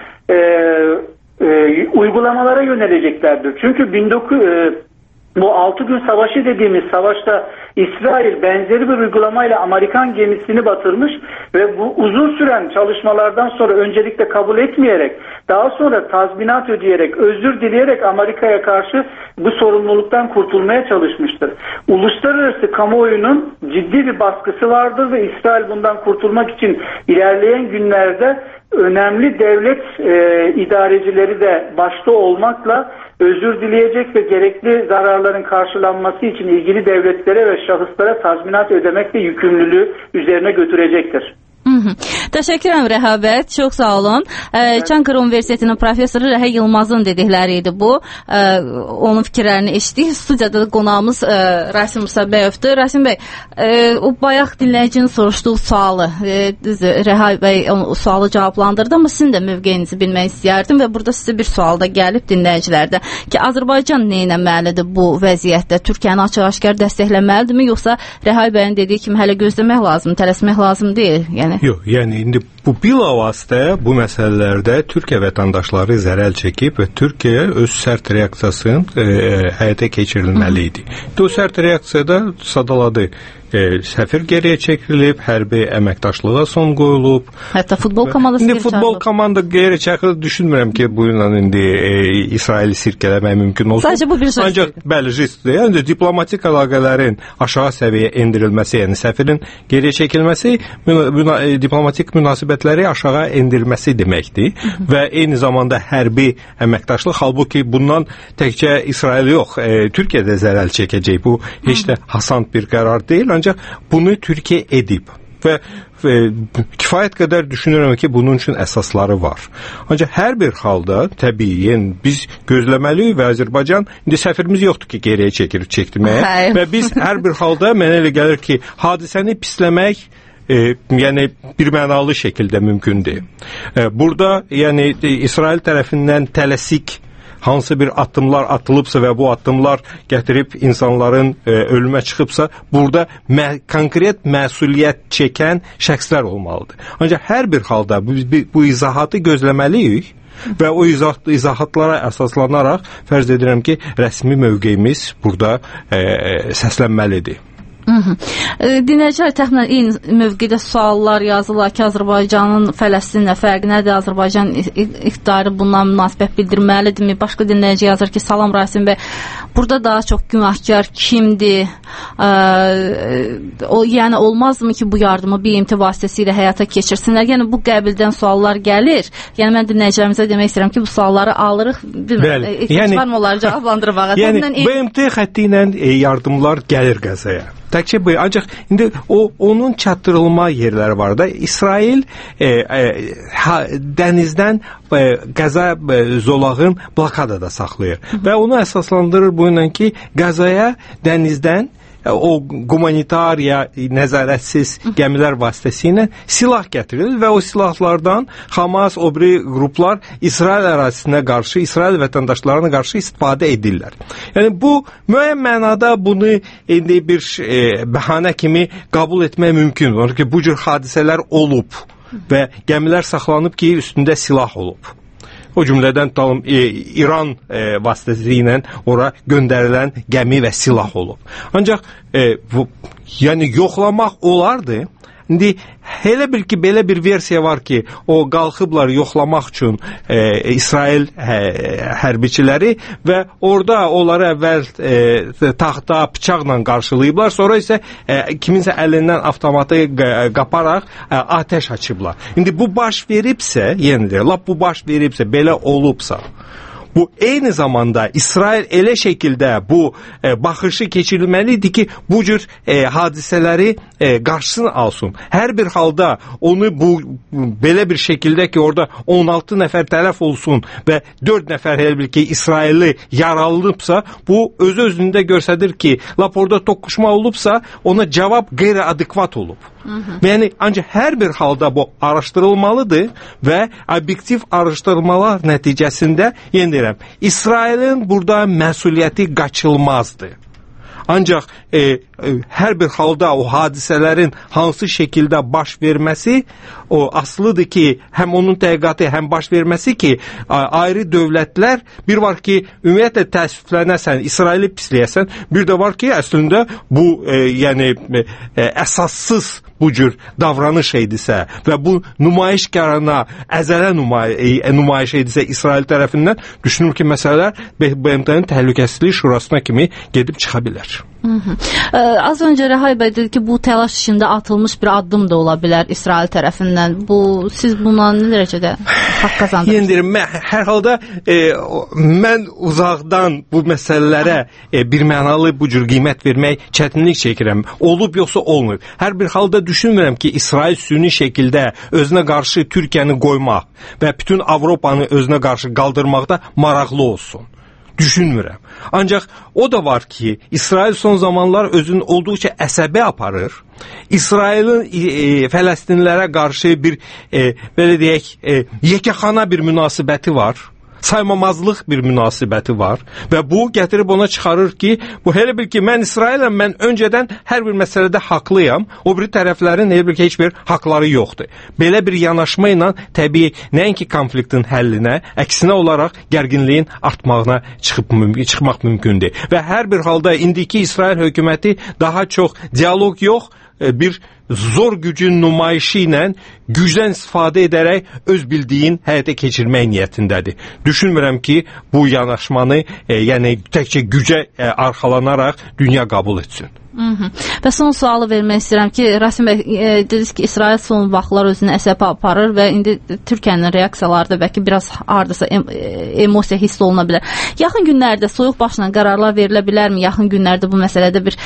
uygulamalara yöneleceklerdir. Çünkü bu 6 gün savaşı dediğimiz savaşta İsrail benzeri bir uygulamayla Amerikan gemisini batırmış ve bu uzun süren çalışmalardan sonra öncelikle kabul etmeyerek, daha sonra tazminat ödeyerek, özür dileyerek Amerika'ya karşı bu sorumluluktan kurtulmaya çalışmıştır. Uluslararası kamuoyunun ciddi bir baskısı vardır ve İsrail bundan kurtulmak için ilerleyen günlerde önemli devlet idarecileri de başta olmakla özür dileyecek ve gerekli zararların karşılanması için ilgili devletlere ve şahıslara tazminat ödemekle yükümlülüğü üzerine götürecektir. Təşəkkürəm Rəhabət, çox sağ olun. Çankara Universitetinin professoru Rəhə Yılmazın dedikləri idi bu. Onun fikirlərini eşitdik. Studiyada da qonağımız Rasim Musabəyevdir. Rasim bəy, o bayaq dinləyicinin soruşduğu sualı, Rəhə bəy o sualı cavablandırdı, amma sizin də mövqeyinizi bilmək istəyərdim və burada sizə bir sual da gəlib dinləyicilərdə ki, Azərbaycan nə etməlidir bu vəziyyətdə? Türkiyəni açıq-aşkar dəstəkləməlidirmi, yoxsa Rəhə bəyin dediyi kimi hələ gözləmək lazım, tələsmək lazım deyil? Yox, yəni indi bu bilavasitə bu məsələlərdə Türkiyə vətəndaşları zərər çəkib və Türkiyə öz sərt reaksiyasını həyata keçirilməli idi. O sərt reaksiyada sadaladı səfir geriyə çəkilib, hərbi əməkdaşlığa son qoyulub. Hətta futbol komandası indi futbol komanda geri çəkilib, düşünmürəm ki, bu ilə indi İsraili sirkələmək mümkün olsun. Sadəcə bu bir jest. Ancaq bəli, jestdir. Yəni diplomatik əlaqələrin aşağı səviyyəyə endirilməsi, yəni səfirin geriyə çəkilməsi diplomatik münasibətləri aşağı endirilməsi deməkdir və eyni zamanda hərbi əməkdaşlıq, halbuki bundan təkcə İsrail yox, Türkiyə də zərər çəkəcək. Bu heç də hasant bir qərar deyil, ancaq bunu Türkiyə edib və kifayət qədər düşünürəm ki, bunun üçün əsasları var. Ancaq hər bir halda təbii, yəni biz gözləməliyik və Azərbaycan indi səfirimiz yoxdur ki, geriyə çəkdirməyə və biz hər bir halda mənə elə gəlir ki, hadisəni pisləmək yəni bir mənalı şəkildə mümkündür. Burada yəni İsrail tərəfindən tələsik hansı bir addımlar atılıbsa və bu addımlar gətirib insanların ölümə çıxıbsa, burada konkret məsuliyyət çəkən şəxslər olmalıdır. Ancaq hər bir halda bu izahatı gözləməliyik və o izahatlara əsaslanaraq fərz edirəm ki, rəsmi mövqeyimiz burada səslənməlidir. Dinləyicilər təxminən eyni mövqedə suallar yazırlar ki, Azərbaycanın Fələstinlə fərqi nədir? Azərbaycan iqtidarı bundan münasibət bildirməlidirmi? Başqa dinləyici yazır ki, salam Rasim bəy, burada daha çox günahkar kimdir? Yəni olmazmı ki, bu yardımı BMT vasitəsilə həyata keçirsinlər? Yəni bu qəbildən suallar gəlir. Yəni mən dinləyicilərimizə demək istəyirəm ki, bu sualları alırıq. Ehtiyac var mı onları cavablandırmağa? Yəni BMT xətti ilə yardımlar gəlir Qəzaya. Təkcə bu, ancaq indi onun çatdırılma yerləri var da. İsrail dənizdən Qəza zolağın blokadada saxlayır və onu əsaslandırır bu ilə ki, Qəzaya dənizdən o humanitariya nəzarətsiz gəmilər vasitəsilə silah gətirilir və o silahlardan Hamas, o biri qruplar İsrail ərazisinə qarşı, İsrail vətəndaşlarına qarşı istifadə edirlər. Yəni bu müəyyən mənada bunu indi bir bəhanə kimi qəbul etmək mümkün. Çünki bu cür hadisələr olub və gəmilər saxlanıb ki, üstündə silah olub. O cümlədən İran vasitəsilə ora göndərilən gəmi və silah olub. Ancaq yəni yoxlamaq olardı. İndi elə bil ki, belə bir versiya var ki, o qalxıblar yoxlamaq üçün İsrail hərbiçiləri və orada onları əvvəl taxta, bıçaqla qarşılayıblar, sonra isə kiminsə əlindən avtomatı qaparaq atəş açıblar. İndi bu baş veribsə, yəni lap bu baş veribsə, belə olubsa, bu eyni zamanda İsrail elə şəkildə bu baxışı keçirilməlidir ki, bu cür hadisələri qarşısını alsın. Hər bir halda onu belə bir şəkildə ki, orada 16 nəfər tələf olsun və 4 nəfər elə bil ki, İsrailli yaralanıbsa, bu özü-özündə göstərir ki, lap orada toqquşma olubsa, ona cavab qeyri-adekvat olub. Yəni, ancaq hər bir halda bu araşdırılmalıdır və obyektiv araşdırmalar nəticəsində, yenə deyirəm, İsrailin burada məsuliyyəti qaçılmazdır. Ancaq hər bir halda o hadisələrin hansı şəkildə baş verməsi o asılıdır ki, həm onun təhqiqatı, həm baş verməsi ki, ayrı dövlətlər, bir var ki, ümumiyyətlə təəssüflənəsən, İsraili pisləyəsən, bir də var ki, əslində bu yəni əsassız bu cür davranış edisə və bu nümayişkarına əzələ nümayiş edisə İsrail tərəfindən, düşünür ki, məsələlər BMT-nin Təhlükəsizlik Şurasına kimi gedib çıxa bilər. Az öncə Rəhay bəy dedi ki, bu təlaş içində atılmış bir addım da ola bilər İsrail tərəfindən. Siz buna nə dərəcədə haqq qazandırırsınız? Yəni deyirəm, hər halda mən uzaqdan bu məsələlərə bir mənalı bu cür qiymət vermək çətinlik çəkirəm. Olub yoxsa olmayıb. Hər bir halda düşünmürəm ki, İsrail süni şəkildə özünə qarşı Türkiyəni qoymaq və bütün Avropanı özünə qarşı qaldırmaqda maraqlı olsun. Düşünmürəm. Ancaq o da var ki, İsrail son zamanlar özünü olduqca əsəbi aparır. İsrailin Fələstinlərə qarşı bir belə deyək, yekəxana bir münasibəti var. saymamazlıq bir münasibəti var və bu gətirib ona çıxarır ki, bu elə bil ki, mən İsrailəm, mən öncədən hər bir məsələdə haqlıyam, o biri tərəflərin elə bil ki, heç bir haqları yoxdur. Belə bir yanaşma ilə təbii nəinki konfliktin həllinə, əksinə olaraq gərginliyin artmağına çıxmaq mümkündür. Və hər bir halda indiki İsrail hökuməti daha çox dialoq yox, bir zor gücün nümayişi ilə gücdən istifadə edərək öz bildiyin həyata keçirmək niyyətindədir. Düşünmürəm ki, bu yanaşmanı yəni təkcə gücə arxalanaraq dünya qəbul etsin. Və son sualı vermək istəyirəm ki, Rasim bəy, dediniz ki, İsrail son vaxtlar özünü əsəbə aparır və indi Türkiyənin reaksiyaları da bəlkə biraz hardasa emosiya hiss oluna bilər. Yaxın günlərdə soyuq başla qərarlar verilə bilərmi? Yaxın günlərdə bu məsələdə bir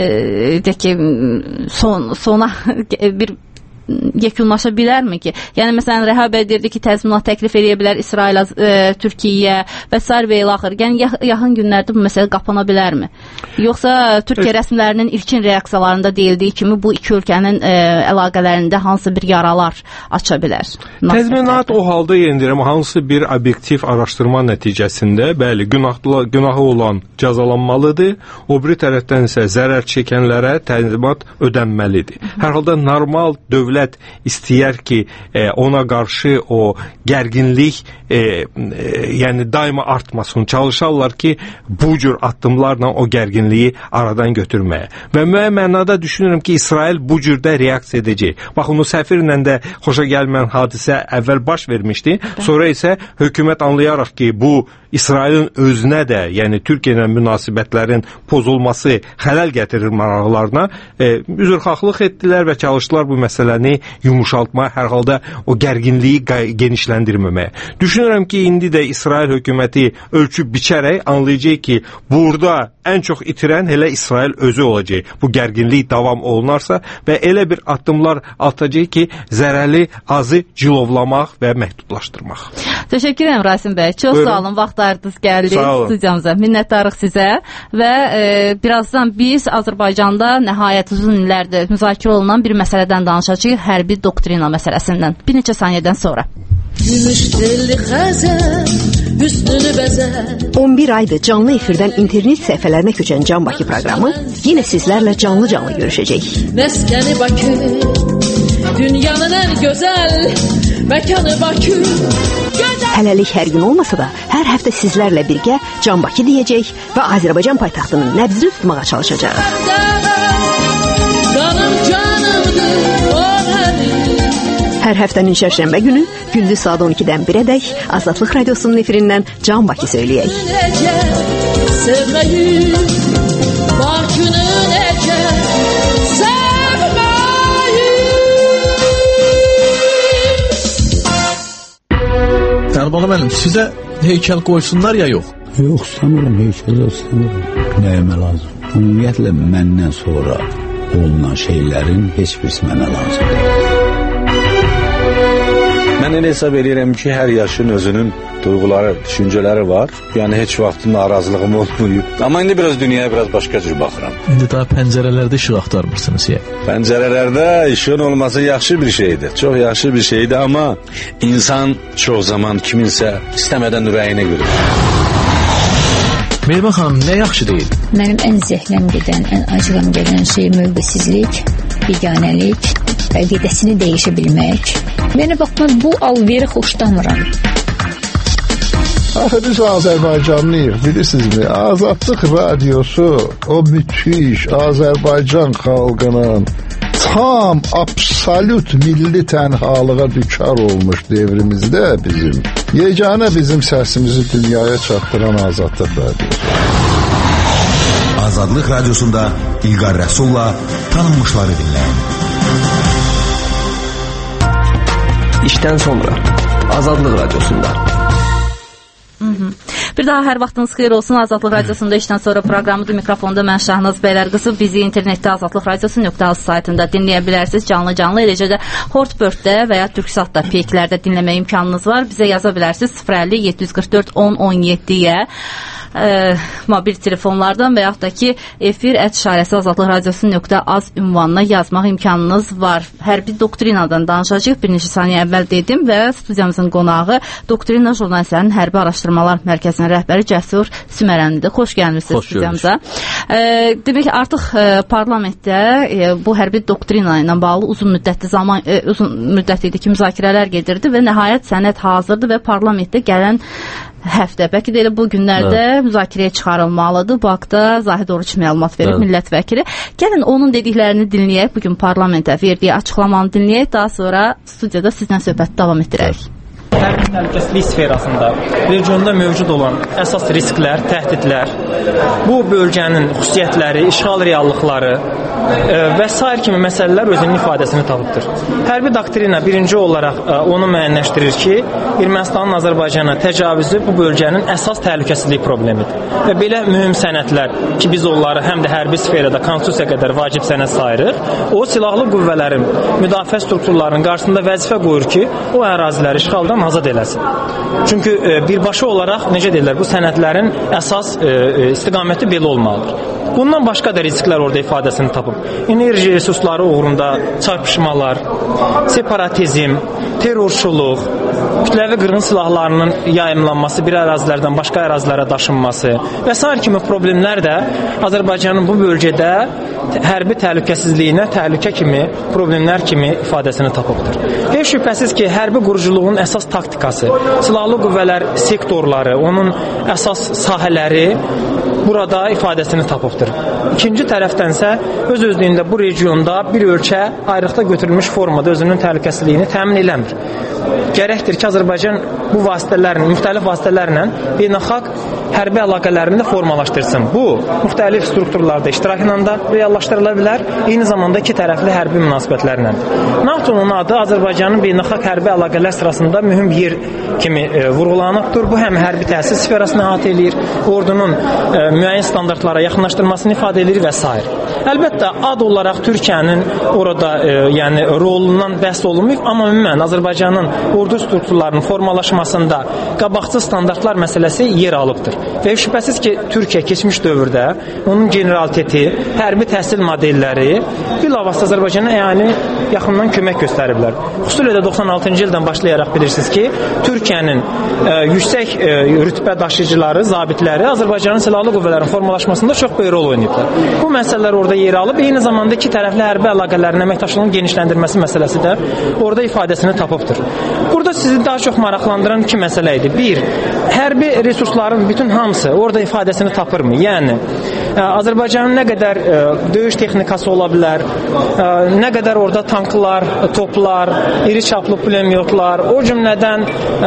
sona bir yekunlaşa bilərmi ki? Yəni, məsələn, Rəhab bəy deyirdi ki, təzminat təklif edə bilər İsrail, Türkiyəyə və s. və ilaxır. Yəni, yaxın günlərdə bu məsələ qapana bilərmi? Yoxsa Türkiyə rəsmilərinin ilkin reaksiyalarında deyildiyi kimi bu iki ölkənin əlaqələrində hansı bir yaralar aça bilər? Təzminat o halda yendirəm, hansı bir obyektiv araşdırma nəticəsində, bəli, günahı olan cəzalanmalıdır, o biri tərəfdən isə zərər çəkənlərə təzminat ödənməlidir. Hər halda normal dövlət istəyər ki, ona qarşı o gərginlik yəni daima artmasın. Çalışarlar ki, bu cür addımlarla o gərginliyi aradan götürməyə. Və müəyyən mənada düşünürəm ki, İsrail bu cürdə reaksiya edəcək. Bax, onu səfirlə də xoşa gəlməyən hadisə əvvəl baş vermişdi. Sonra isə hökumət anlayaraq ki, bu İsrailin özünə də, yəni Türkiyə ilə münasibətlərin pozulması xələl gətirir maraqlarına, üzrxahlıq etdilər və çalışdılar bu məsələni yumuşaltma, hər halda o gərginliyi genişləndirməməyə. Düşünürəm ki, indi də İsrail hökuməti ölçüb biçərək anlayacaq ki, burada ən çox itirən elə İsrail özü olacaq. Bu gərginlik davam olunarsa və elə bir addımlar atacaq ki, zərəli azı cilovlamaq və məhdudlaşdırmaq. Təşəkkür edirəm Rasim bəy. Çox sağ olun, vaxt ayırdınız, gəldiniz studiyamıza. Minnətdarıq sizə və birazdan biz Azərbaycanda nəhayət uzun illərdir müzakirə olunan bir məsələdən danışacağıq, hərbi doktrina məsələsindən. Bir neçə saniyədən sonra. 11 aydır canlı efirdən internet səhifələrinə köçən Can Bakı proqramı yenə sizlərlə canlı görüşəcək. Məskəni Bakı, dünyanın ən gözəl məkanı Bakı. Hələlik hər gün olmasa da, hər həftə sizlərlə birgə Can Bakı deyəcək və Azərbaycan paytaxtının nəbzini tutmağa çalışacaq. Hər həftənin şərşənbə günü gündüz saat 12-dən 1-ədək Azadlıq Radiosunun efirindən Can Bakı söyləyək. Əlbələ mənim, sizə heykəl qoysunlar ya yox? Yox, istəmirəm, heykəl istəmirəm. Nəyəmə lazım? Ümumiyyətlə, məndən sonra olunan şeylərin heç birisi mənə lazımdır. Mən elə hesab edirəm ki, hər yaşın özünün duyğuları, düşüncələri var. Yəni, heç vaxt narazılığım olmayıb. Amma indi biraz dünyaya biraz başqa cür baxıram. İndi daha pəncərələrdə işıq axtarmırsınız ya? Pəncərələrdə işığın olması yaxşı bir şeydir. Çox yaxşı bir şeydir, amma insan çox zaman kiminsə istəmədən ürəyinə görür. Mehrimə xanım, nə yaxşı deyil? Mənim ən zəhləm gedən, ən acığım gedən şey mövqesizlik, biganəlik, əqidəsini dəyişə bilmək. Mənə baxma, bu alveri xoşlamıram. Axı biz Azərbaycanlıyıq, bilirsinizmi? Azadlıq radiosu o müthiş Azərbaycan xalqının tam, absolut milli tənhalığa düçar olmuş devrimizdə yeganə bizim səsimizi dünyaya çatdıran Azadlıq radiosu. Azadlıq radiosunda İlqar Rəsulla tanınmışları dinləyin. İşdən sonra Azadlıq radiosunda. Bir daha hər vaxtınız xeyir olsun. Azadlıq Radiosunda işdən sonra proqramıdır. Mikrofonda mən Şahnaz Bəylərqızı. Bizi internetdə azadlıqradiosu.az saytında dinləyə bilərsiniz. Canlı, eləcə də Hortbird-də və ya Türksatda peyklərdə dinləmə imkanınız var. Bizə yaza bilərsiniz 050 744 1017-yə. mobil telefonlardan və yaxud da ki efir@azadlıqradiosu.az ünvanına yazmaq imkanınız var. Hərbi doktrinadan danışacağıq. Bir neçə saniyə əvvəl dedim və studiyamızın qonağı Doktrina Jurnalistlərinin Hərbi Araşdırmalar Mərkəzinin rəhbəri Cəsur Sümərənlidir. Xoş gəlmisiniz studiyamıza. Demək ki, artıq parlamentdə bu hərbi doktrina ilə bağlı uzun müddət idi ki, müzakirələr gedirdi və nəhayət sənəd hazırdır və parlamentdə gələn həftə, bəlkə də elə bu günlərdə müzakirəyə çıxarılmalıdır. Bu haqda Zahid Oruç məlumat verir, millət vəkili. Gəlin onun dediklərini dinləyək, bugün parlamentə verdiyi açıqlamanı dinləyək, daha sonra studiyada sizlə söhbət davam etdirək. Hərbi təhlükəsizlik sferasında regionda mövcud olan əsas risklər, təhdidlər, bu bölgənin xüsusiyyətləri, işğal reallıqları və sair kimi məsələlər özünün ifadəsini tapıbdır. Hərbi doktrina birinci olaraq onu müəyyənləşdirir ki, Ermənistanın Azərbaycana təcavüzü bu bölgənin əsas təhlükəsizlik problemidir. Və belə mühüm sənədlər ki, biz onları həm də hərbi sferada konstitusiya qədər vacib sənəd sayırıq, o silahlı qüvvələrin, müdafiə strukturlarının qarşısında vəzifə qoyur ki, o əraziləri işğaldan azad eləsin. Çünki birbaşa olaraq, necə deyirlər, bu sənədlərin əsas istiqaməti belə olmalıdır. Bundan başqa da risklər orada ifadəsini tapıb. Enerji resursları uğrunda çarpışmalar, separatizm, terrorçuluq, kütləvi qırğın silahlarının yayımlanması, bir ərazilərdən başqa ərazilərə daşınması və sair kimi problemlər də Azərbaycanın bu bölgədə hərbi təhlükəsizliyinə təhlükə kimi, problemlər kimi ifadəsini tapıbdır. Heç şübhəsiz ki, hərbi quruculuğun əsas taktikası, silahlı qüvvələr sektorları, onun əsas sahələri burada ifadəsini tapıbdır. İkinci tərəfdənsə, öz-özlüyündə bu regionda bir ölkə ayrıqda götürülmüş formada özünün təhlükəsizliyini təmin eləmir. Gərəkdir ki, Azərbaycan bu vasitələrin, müxtəlif vasitələrlə beynəlxalq hərbi əlaqələrini də formalaşdırsın. Bu, müxtəlif strukturlarda iştirakla da reallaşdırıla bilər, eyni zamanda iki tərəfli hərbi münasibətlərlə. NATO-nun adı Azərbaycanın beynəlxalq hərbi əlaqələr sırasında mühüm yer kimi vurğulanıbdır. Bu, həm hərbi təhsil sferasını əhatə edir, ordunun müəyyən standartlara yaxınlaşdırmasını ifadə edir və s. Əlbəttə, ad olaraq Türkiyənin orada rolundan bəhs olunmuyor, amma ümumən Azərbaycanın ordu strukturlarının formalaşmasında qabaqcıl standartlar məsələsi yer alıbdır. Və şübhəsiz ki, Türkiyə keçmiş dövrdə onun generaliteti, hərbi təhsil modelləri bilavasitə Azərbaycana yaxından kömək göstəriblər. Xüsusilə də 96-cı ildən başlayaraq bilirsiniz ki, Türkiyənin yüksək rütbə daşıyıcıları, zabitləri Azərbaycanın silahlı qüvvələrin formalaşmasında çox böyük rol oynayıblar. Bu məsələlər orada yer alıb, eyni zamanda iki tərəfli hərbi əlaqələrin əməkdaşlığının genişləndirməsi məsələsi də orada ifadəsini tapıbdır. Burada sizi daha çox maraqlandıran iki məsələ idi. Bir, hərbi resursların bütün hamısı orada ifadəsini tapırmı? Yəni, Azərbaycanın nə qədər döyüş texnikası ola bilər, nə qədər orada tanklar, toplar, iri çaplı pulemyotlar, o cümlədən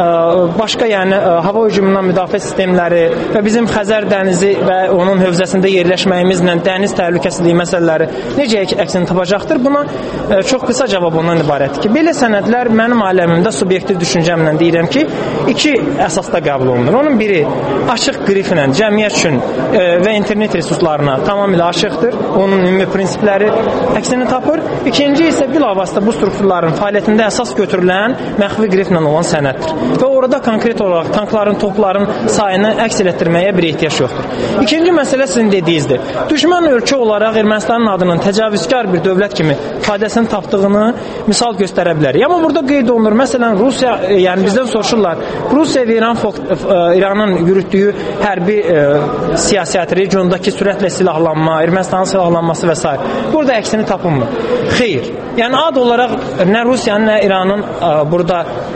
başqa hava hücumundan müdafiə sistemləri və bizim Xəzər dənizi və onun hövzəsində yerləşməyimizlə dəniz təhlükəsizliyi məsələləri necə əksini tapacaqdır? Buna çox qısa cavab ondan ibarətdir ki, belə sənədlər mənim aləmimdə subyektiv düşüncəmlə deyirəm ki, iki əsasda qəbul olunur. Onun biri açıq qriflə cəmiyyət üçün və internet resurslarına tamamilə açıqdır. Onun ümumi prinsipləri əksini tapır. İkinci isə bilavasitə bu strukturların fəaliyyətində əsas götürülən məxfi qriflə olan sənəddir. Və orada konkret olaraq tankların, topların sayını əks elətdirməyə bir ehtiyac yoxdur. İkinci məsələ sizin dediyinizdir. Düşmən ölkə olaraq Ermənistanın adının təcavüzkar bir dövlət kimi ifadəsini tapdığını misal göstərə bilər. Amma burada qeyd olunur. Məsələn, Rusiya, bizdən soruşurlar, Rusiya və İranın yürütdüyü hərbi siyasət, regiondakı sürətlə silahlanma, Ermənistanın silahlanması və s. Burada əksini tapılmır. Xeyr. Yəni, ad olaraq nə Rusiyanın, nə İranın burada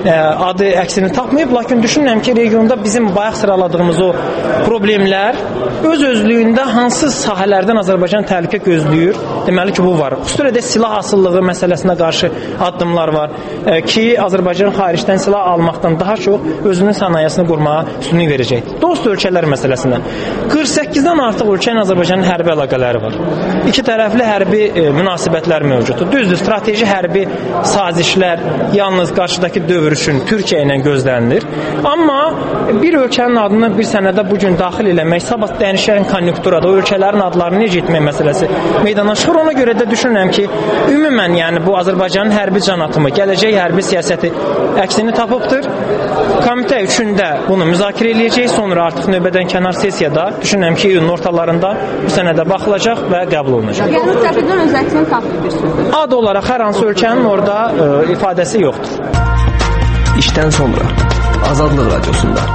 adı əksini tapmayıb, lakin düşünürəm ki, regionda bizim bayaq sıraladığımız o problemlər öz-özlüyündə hansı sahələrdən Azərbaycan təhlükə gözləyir? Deməli ki, bu var. Xüsusilə də silah asıllığı məsələsinə qarşı addımlar var ki, Azərbaycan xaricdən silah almaqdan daha çox özünün sənayesini qurmağa üstünlük verəcək. Dost ölkələr məsələsində 48-dən artıq ölkə ilə Azərbaycanın hərbi əlaqələri var. İki tərəfli hərbi münasibətlər mövcuddur. Düzdür, strateji hərbi sazişlər yalnız qarşıdakı dövr görüşün Türkiyə ilə gözlənilir. Amma bir ölkənin adını bir sənədə bu gün daxil eləmək, sabah dəyişən konjunkturada o ölkələrin adlarını necə etmək məsələsi meydana çıxır. Ona görə də düşünürəm ki, ümumən yəni bu Azərbaycanın hərbi canatımı, gələcək hərbi siyasəti əksini tapıbdır. Komitə üçündə bunu müzakirə edəcək, sonra artıq növbədən kənar sessiyada düşünürəm ki, iyunun ortalarında bu sənədə baxılacaq və qəbul olunacaq. Yəni tərəfindən öz əksini tapıb bir sözdür. Ad olaraq hər hansı ölkənin orada ifadəsi yoxdur. İşdən sonra Azadlıq Radiosunda.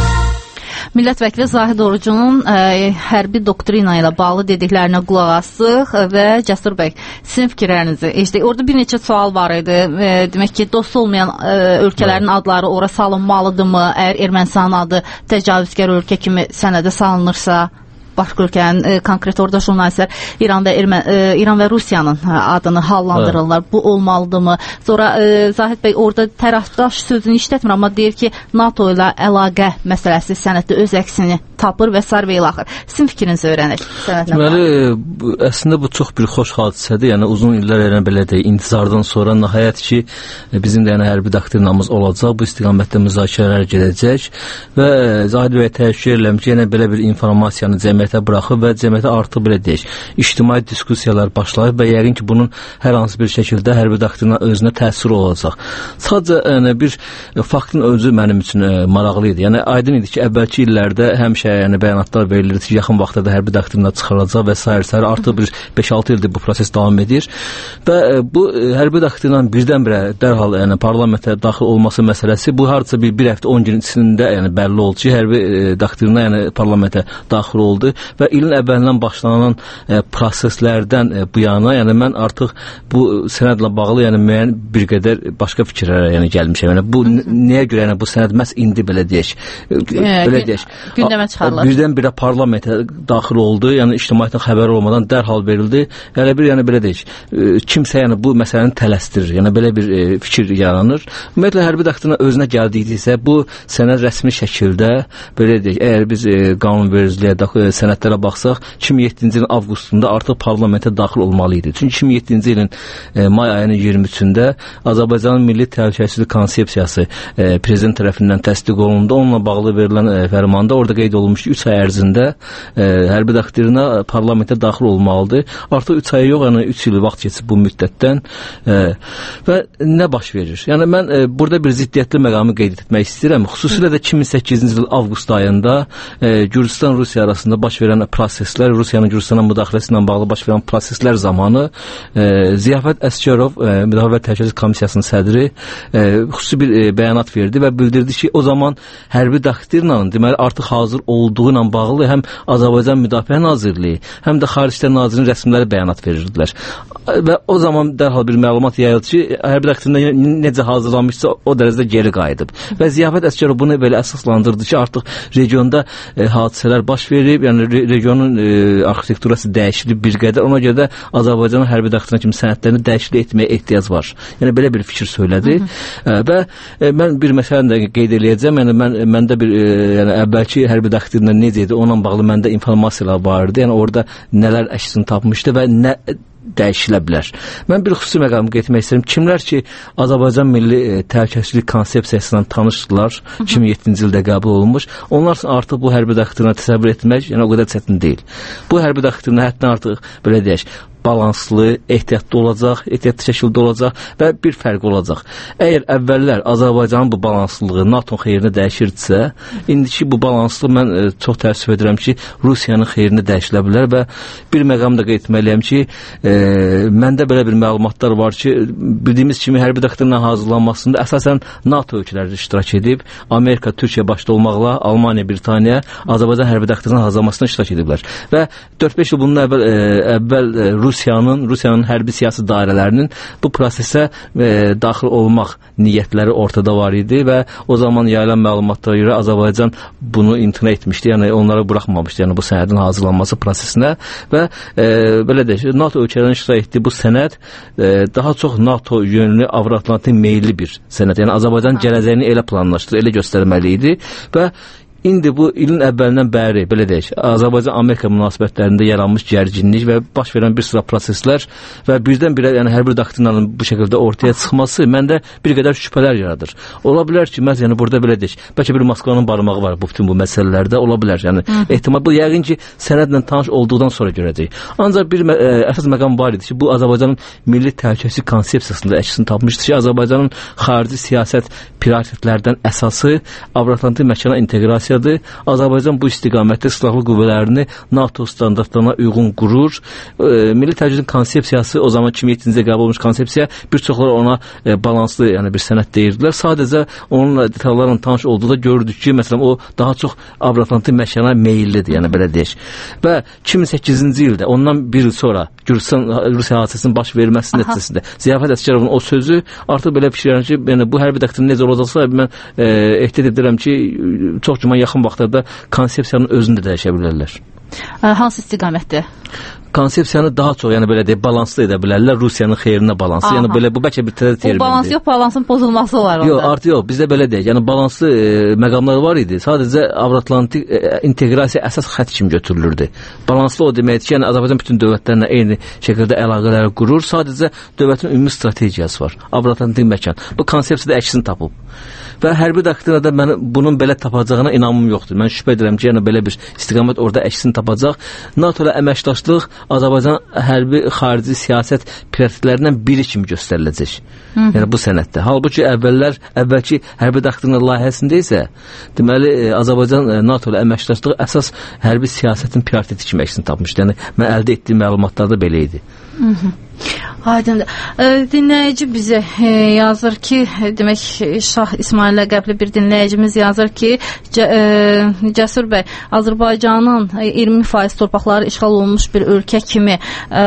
Millət vəkili Zahid Orucunun hərbi doktrina ilə bağlı dediklərinə qulaq asdıq və Cəsur bəy, sizin fikirlərinizi eşitdik. Orada bir neçə sual var idi. Demək ki, dost olmayan ölkələrin adları ora salınmalıdırmı? Əgər Ermənistanın adı təcavüzkar ölkə kimi sənədə salınırsa, başqa ölkənin konkret orada jurnalistlər İran və Rusiyanın adını hallandırırlar. Bu olmalıdırmı? Sonra Zahid bəy orada tərəfdaş sözünü işlətmir, amma deyir ki, NATO ilə əlaqə məsələsi sənəddə öz əksini tapır və s. və ilaxır. Sizin fikrinizi öyrənək. Deməli, əslində bu çox bir xoş hadisədir. Yəni uzun illər elə belə deyək, intizardan sonra nəhayət ki, bizim də yəni hərbi doktrinamız olacaq. Bu istiqamətdə müzakirələr gedəcək və Zahid bəyə təşəkkür edirəm ki, yenə belə bir informasiyanı cəmiyyətə buraxıb və cəmiyyətə artıq belə deyək, ictimai diskussiyalar başlayıb və yəqin ki, bunun hər hansı bir şəkildə hərbi doktrina özünə təsir olacaq. Sadəcə yəni, bir faktın özü mənim üçün maraqlı idi. Yəni aydın idi ki, əvvəlki illərdə həmişə yəni, bəyanatlar verilirdi ki, yaxın vaxtda da hərbi doktrina çıxarılacaq və s. Artıq bir 5-6 ildir bu proses davam edir və bu hərbi doktrinanın birdən-birə dərhal yəni, parlamentə daxil olması məsələsi bu hardasa bir həftə 10 gün içində yəni, bəlli oldu ki, hərbi doktrina yəni, parlamentə daxil oldu və ilin əvvəlindən başlanan proseslərdən bu yana, yəni mən artıq bu sənədlə bağlı yəni müəyyən bir qədər başqa fikirlərə yəni gəlmişəm. Yəni bu nəyə görə yəni bu sənəd məhz indi belə deyək. Belə deyək. Gündəmə çıxarılır. Birdən-birə parlamentə daxil oldu. Yəni ictimaiyyətin xəbəri olmadan dərhal verildi. Yəni belə deyək. Kimsə yəni bu məsələni tələsdirir. Yəni belə bir fikir yaranır. Ümumiyyətlə hərbi doktrina özünə gəldiksə bu sənəd rəsmi şəkildə belə deyək. Əgər biz qanunvericiliyə sənədlərə baxsaq 2007-ci ilin avqustunda artıq parlamentə daxil olmalı idi. Çünki 2007-ci ilin may ayının 23-də Azərbaycanın Milli Təhlükəsizlik Konsepsiyası prezident tərəfindən təsdiq olundu. Onunla bağlı verilən fərmanda orada qeyd olunmuşdu 3 ay ərzində hərbi doktrina parlamentə daxil olmalıdır. Artıq 3 ay yox, yəni 3 il vaxt keçib bu müddətdən və nə baş verir? Yəni mən burada bir ziddiyyətli məqamı qeyd etmək istəyirəm. Xüsusilə də 2008-ci il avqust ayında Gürcistan-Rusiya arasında baş verən proseslər, Rusiyanın Gürcistana müdaxiləsi ilə bağlı baş verən proseslər zamanı Ziyafət Əsgərov Müdafiə və Təhlükəsizlik Komissiyasının sədri xüsusi bir bəyanat verdi və bildirdi ki, o zaman hərbi doktrinanın deməli artıq hazır olduğu ilə bağlı həm Azərbaycan Müdafiə Nazirliyi, həm də Xarici İşlər Nazirliyinin rəsmiləri bəyanat verirdilər. Və o zaman dərhal bir məlumat yayıldı ki, hərbi doktrina necə hazırlanmışsa o dərəcədə geri qayıdıb. Və Ziyafət Əsgərov bunu belə əsaslandırdı ki, artıq regionda hadisələr baş verib, yəni regionun arxitekturası dəyişilib bir qədər. Ona görə də Azərbaycanın hərbi doktrina kimi sənədlərini dəyişiklik etməyə ehtiyac var. Yəni belə bir fikir söylədi. Və mən bir məsələni də qeyd eləyəcəm. Yəni məndə bir yəni əvvəlki hərbi doktrina necə idi? Onunla bağlı məndə informasiyalar var idi. Yəni orada nələr əksini tapmışdı və nə dəyişilə bilər. Mən bir xüsusi məqamı qeyd etmək istəyirəm. Kimlər ki Azərbaycan Milli Təhlükəsizlik Konsepsiyasından tanışdılar, 2007-ci ildə qəbul olunmuş, onlar üçün artıq bu hərbi doktrina təsəvvür etmək yəni o qədər çətin deyil. Bu hərbi doktrina həddən artıq belə deyək, balanslı, ehtiyatlı olacaq, ehtiyatlı şəkildə olacaq və bir fərq olacaq. Əgər əvvəllər Azərbaycanın bu balanslılığı NATO xeyrinə dəyişirdisə, indiki bu balanslıq mən çox təəssüf edirəm ki, Rusiyanın xeyrinə dəyişilə bilər və bir məqam da qeyd etməliyəm ki, məndə belə bir məlumatlar var ki, bildiyimiz kimi hərbi doktrina hazırlanmasında əsasən NATO ölkələri iştirak edib, Amerika, Türkiyə başda olmaqla Almaniya, Britaniya Azərbaycan hərbi doktrina hazırlanmasına iştirak ediblər. Və 4-5 il bundan əvvəl Rusiyanın hərbi siyasi dairələrinin bu prosesə daxil olmaq niyyətləri ortada var idi və o zaman yayılan məlumatlara görə Azərbaycan bunu imtina etmişdi, yəni onlara buraxmamışdı, yəni bu sənədin hazırlanması prosesinə və belə deyək, NATO ölkələrinin iştirak etdiyi bu sənəd daha çox NATO yönlü Avro-Atlantik meyilli bir sənəd, yəni Azərbaycan gələcəyini elə planlaşdırır, elə göstərməli idi və indi bu ilin əvvəlindən bəri belə deyək, Azərbaycan-Amerika münasibətlərində yaranmış gərginlik və baş verən bir sıra proseslər və birdən-birə yəni hər bir doktrinanın bu şəkildə ortaya çıxması məndə bir qədər şübhələr yaradır. Ola bilər ki, yəni burada belə deyək, bəlkə bir Moskvanın barmağı var bu bütün bu məsələlərdə, ola bilər. Yəni ehtimal bu yəqin ki, sənədlə tanış olduqdan sonra görəcək. Ancaq bir əsas məqam var idi ki, bu Azərbaycanın milli təhlükəsizlik konsepsiyasında əksini tapmışdı ki, Azərbaycanın xarici siyasət prioritetlərdən əsası Avro-Atlantik məkana inteqrasiyadır. Azərbaycan bu istiqamətdə silahlı qüvvələrini NATO standartlarına uyğun qurur. Milli təhlükəsizlik konsepsiyası o zaman 2007-ci qəbul olmuş konsepsiya, bir çoxları ona balanslı, yəni bir sənəd deyirdilər. Sadəcə onunla detallarla tanış olduqda gördük ki, məsələn o daha çox Avro-Atlantik məkana meyillidir, yəni belə deyək. Və 2008-ci ildə ondan bir il sonra Rusiya hadisəsinin baş verməsi nəticəsində Ziyafət Əsgərovun o sözü artıq belə fikirlərim ki, yəni bu hərbi doktrin necə olacaqsa mən ehtiyat edirəm ki, çox güman yaxın vaxtlarda konsepsiyanın özünü də dəyişə bilərlər. Hansı istiqamətdə? Konsepsiyanı daha çox, yəni belə deyək, balanslı edə bilərlər, Rusiyanın xeyrinə balansı. Yəni belə bu bəlkə bir termindir. O balans yox, balansın pozulması olar orada. Yox, artıq yox, bizdə belə deyək. Yəni balanslı məqamlar var idi. Sadəcə Avro-Atlantik inteqrasiya əsas xətt kimi götürülürdü. Balanslı o deməkdir ki, yəni Azərbaycan bütün dövlətlərlə eyni şəkildə əlaqələr qurur. Sadəcə dövlətin ümumi strategiyası var. Avro-Atlantik məkan. Bu konsepsiyada əksini tapıb. Və hərbi doktrinada mən bunun belə tapacağına inanmım yoxdur. Mən şübhə edirəm ki, yəni belə bir istiqamət orada əksini tapacaq. NATO ilə əməkdaşlıq Azərbaycan hərbi xarici siyasət prioritetlərindən biri kimi göstəriləcək. Yəni bu sənəddə. Halbuki əvvəlki hərbi doktrina layihəsində isə deməli Azərbaycan NATO ilə əməkdaşlığı əsas hərbi siyasətin prioriteti kimi əksini tapmışdı. Yəni mən əldə etdiyim məlumatlarda belə idi. Aydındır. Dinləyici bizə yazır ki, demək Şah İsmail ləqəbli bir dinləyicimiz yazır ki, Cəsur bəy, Azərbaycanın 20% torpaqları işğal olunmuş bir ölkə kimi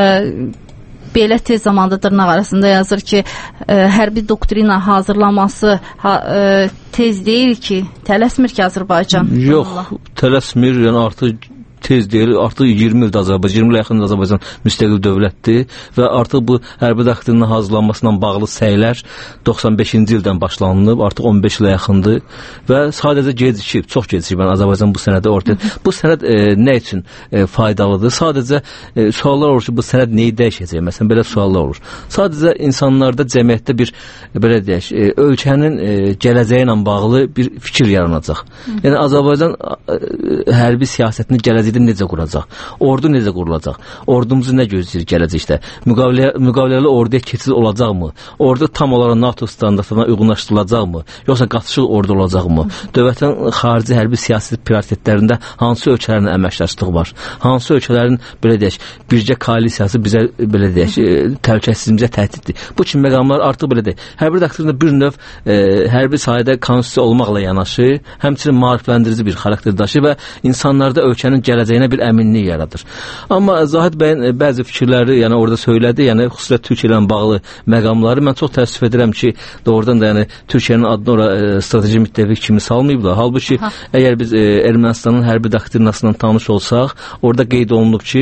belə tez zamanda dırnaq arasında yazır ki, hərbi doktrina hazırlaması tez deyil ki, tələsmir ki Azərbaycan. Yox, tələsmir, yəni artıq tez deyil, artıq 20 ildə Azərbaycan, 20 ilə yaxın Azərbaycan müstəqil dövlətdir və artıq bu hərbi doktrinin hazırlanmasına bağlı səylər 95-ci ildən başlanılıb, artıq 15 ilə yaxındır və sadəcə gecikib, çox gecikib. Yəni Azərbaycan bu sənədə ortaya. Bu sənəd nə üçün faydalıdır? Sadəcə suallar olur ki, bu sənəd nəyi dəyişəcək? Məsələn, belə suallar olur. Sadəcə insanlarda, cəmiyyətdə bir belə deyək, ölkənin gələcəyi ilə bağlı bir fikir yaranacaq. Yəni Azərbaycan hərbi siyasətini gələcəkdə necə quracaq? Ordu necə qurulacaq? Ordumuzu nə gözləyir gələcəkdə? Müqaviləli orduya keçid olacaqmı? Ordu tam olaraq NATO standartlarına uyğunlaşdırılacaqmı? Yoxsa qatışıq ordu olacaqmı? Dövlətin xarici hərbi siyasi prioritetlərində hansı ölkələrlə əməkdaşlıq var? Hansı ölkələrin belə deyək, bircə koalisiyası bizə belə deyək, təhlükəsizliyimizə təhdiddir. Bu kimi məqamlar artıq belə deyək. Hərbi doktrina bir növ hərbi sahədə konstitusiya olmaqla yanaşı, həmçinin maarifləndirici bir xarakter daşıyır və insanlarda ölkənin gələcəyinə bir əminlik yaradır. Amma Zahid bəyin bəzi fikirləri, yəni orada söylədi, yəni xüsusilə Türkiyə ilə bağlı məqamları mən çox təəssüf edirəm ki, doğrudan da yəni Türkiyənin adını ora strateji müttəfiq kimi salmayıblar. Halbuki əgər biz Ermənistanın hərbi doktrinasından tanış olsaq, orada qeyd olunub ki,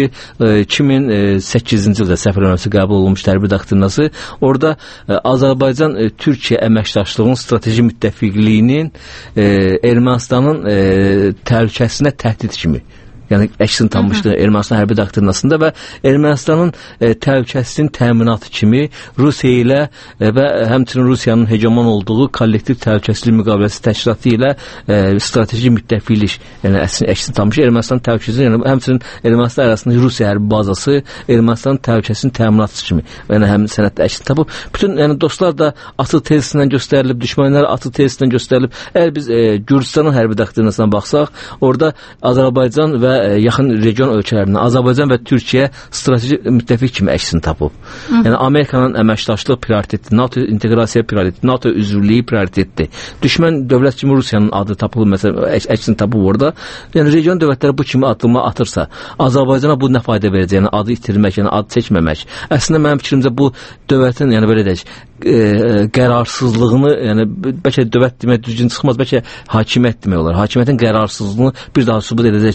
2008-ci ildə səhv eləmirəmsə qəbul olunmuş hərbi doktrinası, orada Azərbaycan Türkiyə əməkdaşlığının strateji müttəfiqliyinin Ermənistanın təhlükəsinə təhdid kimi, yəni əksini tanımışdı Ermənistan hərbi doktrinasında və Ermənistanın təhlükəsizliyin təminatı kimi Rusiya ilə və həmçinin Rusiyanın hegemon olduğu kollektiv təhlükəsizlik müqaviləsi təşkilatı ilə strateji müttəfiqlik, yəni əksini tanımış Ermənistan təhlükəsizliyi, yəni həmçinin Ermənistan arasında Rusiya hərbi bazası Ermənistanın təhlükəsizliyin təminatı kimi, yəni həm sənəddə əksini tapıb. Bütün yəni dostlar da atı tezisindən göstərilib, düşmənlər atı tezisindən göstərilib. Əgər biz Gürcüstanın hərbi doktrinasına baxsaq, orada Azərbaycan və yaxın region ölkələrindən Azərbaycan və Türkiyə strateji müttəfiq kimi əksini tapıb. Yəni Amerikanın əməkdaşlıq prioriteti, NATO inteqrasiya prioriteti, NATO üzvlüyü prioriteti. Düşmən dövlət kimi Rusiyanın adı tapılıb, məsələn, əksini tapıb orada. Yəni region dövlətləri bu kimi addımlar atırsa, Azərbaycana bu nə fayda verəcək? Yəni adı itirmək, yəni adı çəkməmək. Əslində mənim fikrimcə bu dövlətin, yəni belə deyək, qərarsızlığını, yəni bəlkə dövlət demək düzgün çıxmaz, bəlkə hakimiyyət demək olar. Hakimiyyətin qərarsızlığını bir daha sübut edəcək ki,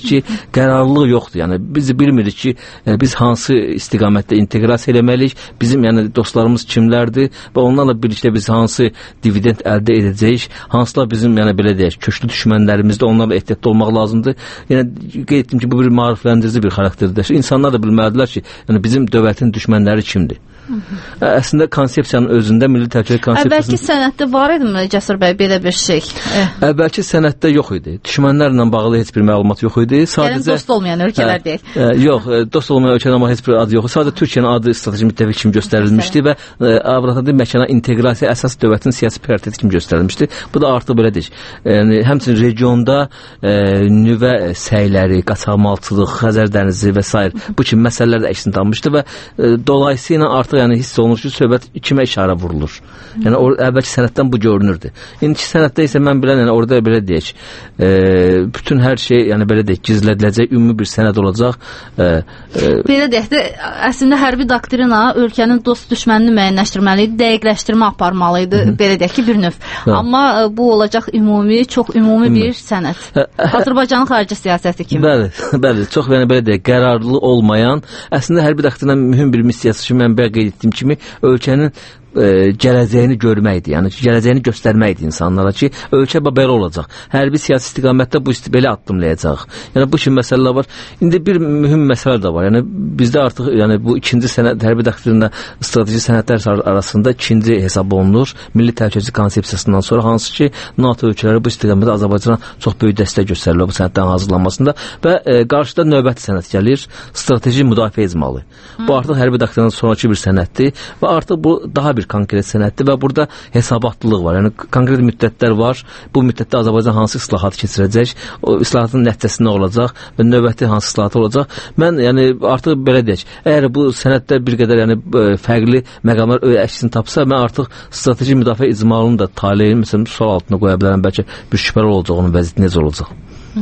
qərarlılıq yoxdur. Yəni biz bilmirik ki, biz hansı istiqamətdə inteqrasiya eləməliyik, bizim yəni dostlarımız kimlərdir və onlarla birlikdə biz hansı dividend əldə edəcəyik, hansılar bizim yəni belə deyək, köklü düşmənlərimizdə onlarla ehtiyatlı olmaq lazımdır. Yəni qeyd etdim ki, bu bir maarifləndirici bir xarakterdir. İnsanlar da bilməlidirlər ki, yəni bizim dövlətin düşmənləri kimdir? Əslində konsepsiyanın özündə milli təhlükəsizlik konsepsiyasının əvvəlki sənəddə var idimi Cəsur bəy belə bir şey? Əvvəlki sənəddə yox idi. Düşmənlərlə bağlı heç bir məlumat yox idi. Sadəcə dost olmayan ölkələr deyək. Yox, dost olmayan ölkələrə heç bir adı yox idi. Sadəcə Türkiyənin adı strateji müttəfiq kimi göstərilmişdi və Avropada məkana inteqrasiya əsas dövlətin siyasi prioriteti kimi göstərilmişdi. Bu da artıq belə deyək. Yəni həmçinin regionda nüvə səyləri, qaçaqmalçılıq, Xəzər dənizi və s. bu kimi məsələlər də əksini tapmışdı və dolayısıyla artıq yəni hiss olunur ki, söhbət kimə işarə vurulur. Yəni əvvəlki sənəddən bu görünürdü. İndiki sənəddə isə mən bilən yəni orada belə deyək, bütün hər şey yəni belə deyək, gizlədiləcək ümumi bir sənəd olacaq. Belə deyək də əslində hərbi doktrina ölkənin dost düşmənini müəyyənləşdirməli idi, dəqiqləşdirmə aparmalı idi, belə deyək ki, bir növ. Amma bu olacaq ümumi, çox ümumi bir sənəd. Azərbaycanın xarici siyasəti kimi. Bəli, çox yəni belə deyək, qərarlı olmayan, əslində hərbi doktrina mühüm bir missiyası ki, mən qeyd etdiyim kimi ölkənin gələcəyini görməkdir. Yəni gələcəyini göstərməkdir insanlara ki, ölkə belə olacaq. Hərbi siyasi istiqamətdə bu belə addımlayacaq. Yəni bu kimi məsələlər var. İndi bir mühüm məsələ də var. Yəni bizdə artıq yəni bu ikinci sənəd hərbi doktrinlə strateji sənədlər arasında ikinci hesab olunur. Milli təhlükəsizlik konsepsiyasından sonra hansı ki, NATO ölkələri bu istiqamətdə Azərbaycana çox böyük dəstək göstərirlər bu sənədlərin hazırlanmasında və qarşıda növbəti sənəd gəlir, strateji müdafiə icmalı. Bu artıq hərbi doktrindan sonrakı bir sənəddir və artıq bu daha bir konkret sənəddir və burada hesabatlılıq var. Yəni konkret müddətlər var. Bu müddətdə Azərbaycan hansı islahat keçirəcək, o islahatın nəticəsi nə olacaq və növbəti hansı islahat olacaq. Mən yəni artıq belə deyək, əgər bu sənəddə bir qədər yəni fərqli məqamlar əksini tapsa, mən artıq strateji müdafiə icmalını da taleyin məsələn sual altına qoya bilərəm. Bəlkə bir şübhəli olacaq, onun vəziyyəti necə olacaq?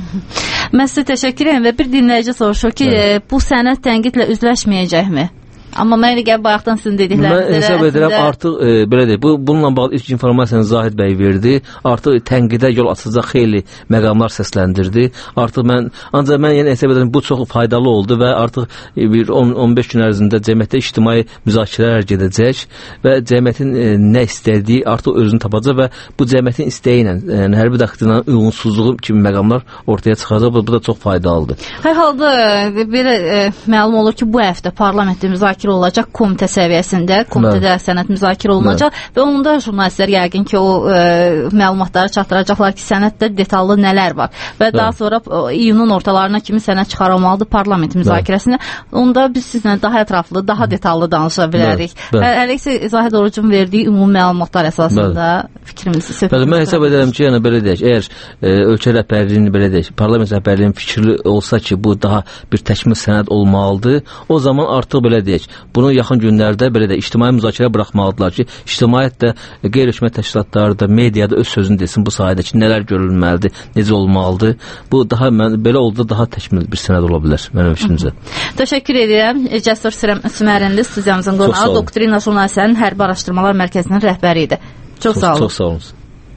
Mən sizə təşəkkür edirəm və bir dinləyici soruşur ki, bu sənəd tənqidlə üzləşməyəcəkmi? Amma mən elə bayaqdan sizin dediklərinizdə mən hesab edirəm artıq belə deyək, bununla bağlı ilk informasiyanı Zahid bəy verdi. Artıq tənqidə yol açacaq xeyli məqamlar səsləndirdi. Artıq ancaq mən yəni hesab edirəm bu çox faydalı oldu və artıq bir 10-15 gün ərzində cəmiyyətdə ictimai müzakirələr gedəcək və cəmiyyətin nə istədiyi artıq özünü tapacaq və bu cəmiyyətin istəyi ilə yəni hərbi doktrinanın uyğunsuzluğu kimi məqamlar ortaya çıxacaq. Bu da çox faydalıdır. Hər halda belə məlum olur ki, bu həftə parlamentdə müzakirə olacaq komitə səviyyəsində, komitədə sənəd müzakirə olunacaq və onda jurnalistlər yəqin ki, o məlumatları çatdıracaqlar ki, sənəddə detallı nələr var və daha sonra iyunun ortalarına kimi sənəd çıxarılmalıdır parlament müzakirəsində. Onda biz sizlə daha ətraflı, daha detallı danışa bilərik. Əleyhsə Zahid Orucun verdiyi ümumi məlumatlar əsasında fikrimizi söhbət. Mən hesab edirəm ki, yəni belə deyək, əgər ölkə rəhbərliyinin belə deyək, parlament rəhbərliyinin fikirli olsa ki, bu daha bir təkmil sənəd olmalıdır, o zaman artıq belə deyək, bunu yaxın günlərdə belə də ictimai müzakirə buraxmalıdırlar ki, ictimaiyyət də qeyri-hökumət təşkilatları da, mediada öz sözünü desin bu sahədə ki, nələr görülməlidir, necə olmalıdır. Bu daha belə oldu daha təkmil bir sənəd ola bilər mənim fikrimcə. Təşəkkür edirəm. Cəsur Sümərənli studiyamızın qonağı Doktrina Jurnalistlərinin Hərbi Araşdırmalar Mərkəzinin rəhbəri idi. Çox sağ olun. Çox sağ olun.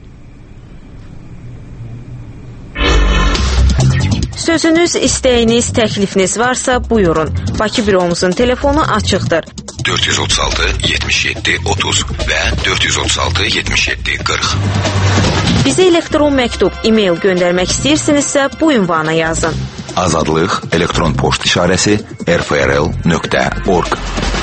Sözünüz, istəyiniz, təklifiniz varsa buyurun. Bakı büromuzun telefonu açıqdır. 436 77 30 və 436 77 40. Bizə elektron məktub, e-mail göndərmək istəyirsinizsə bu ünvana yazın. Azadlıq elektron poçt işarəsi rfrl.org.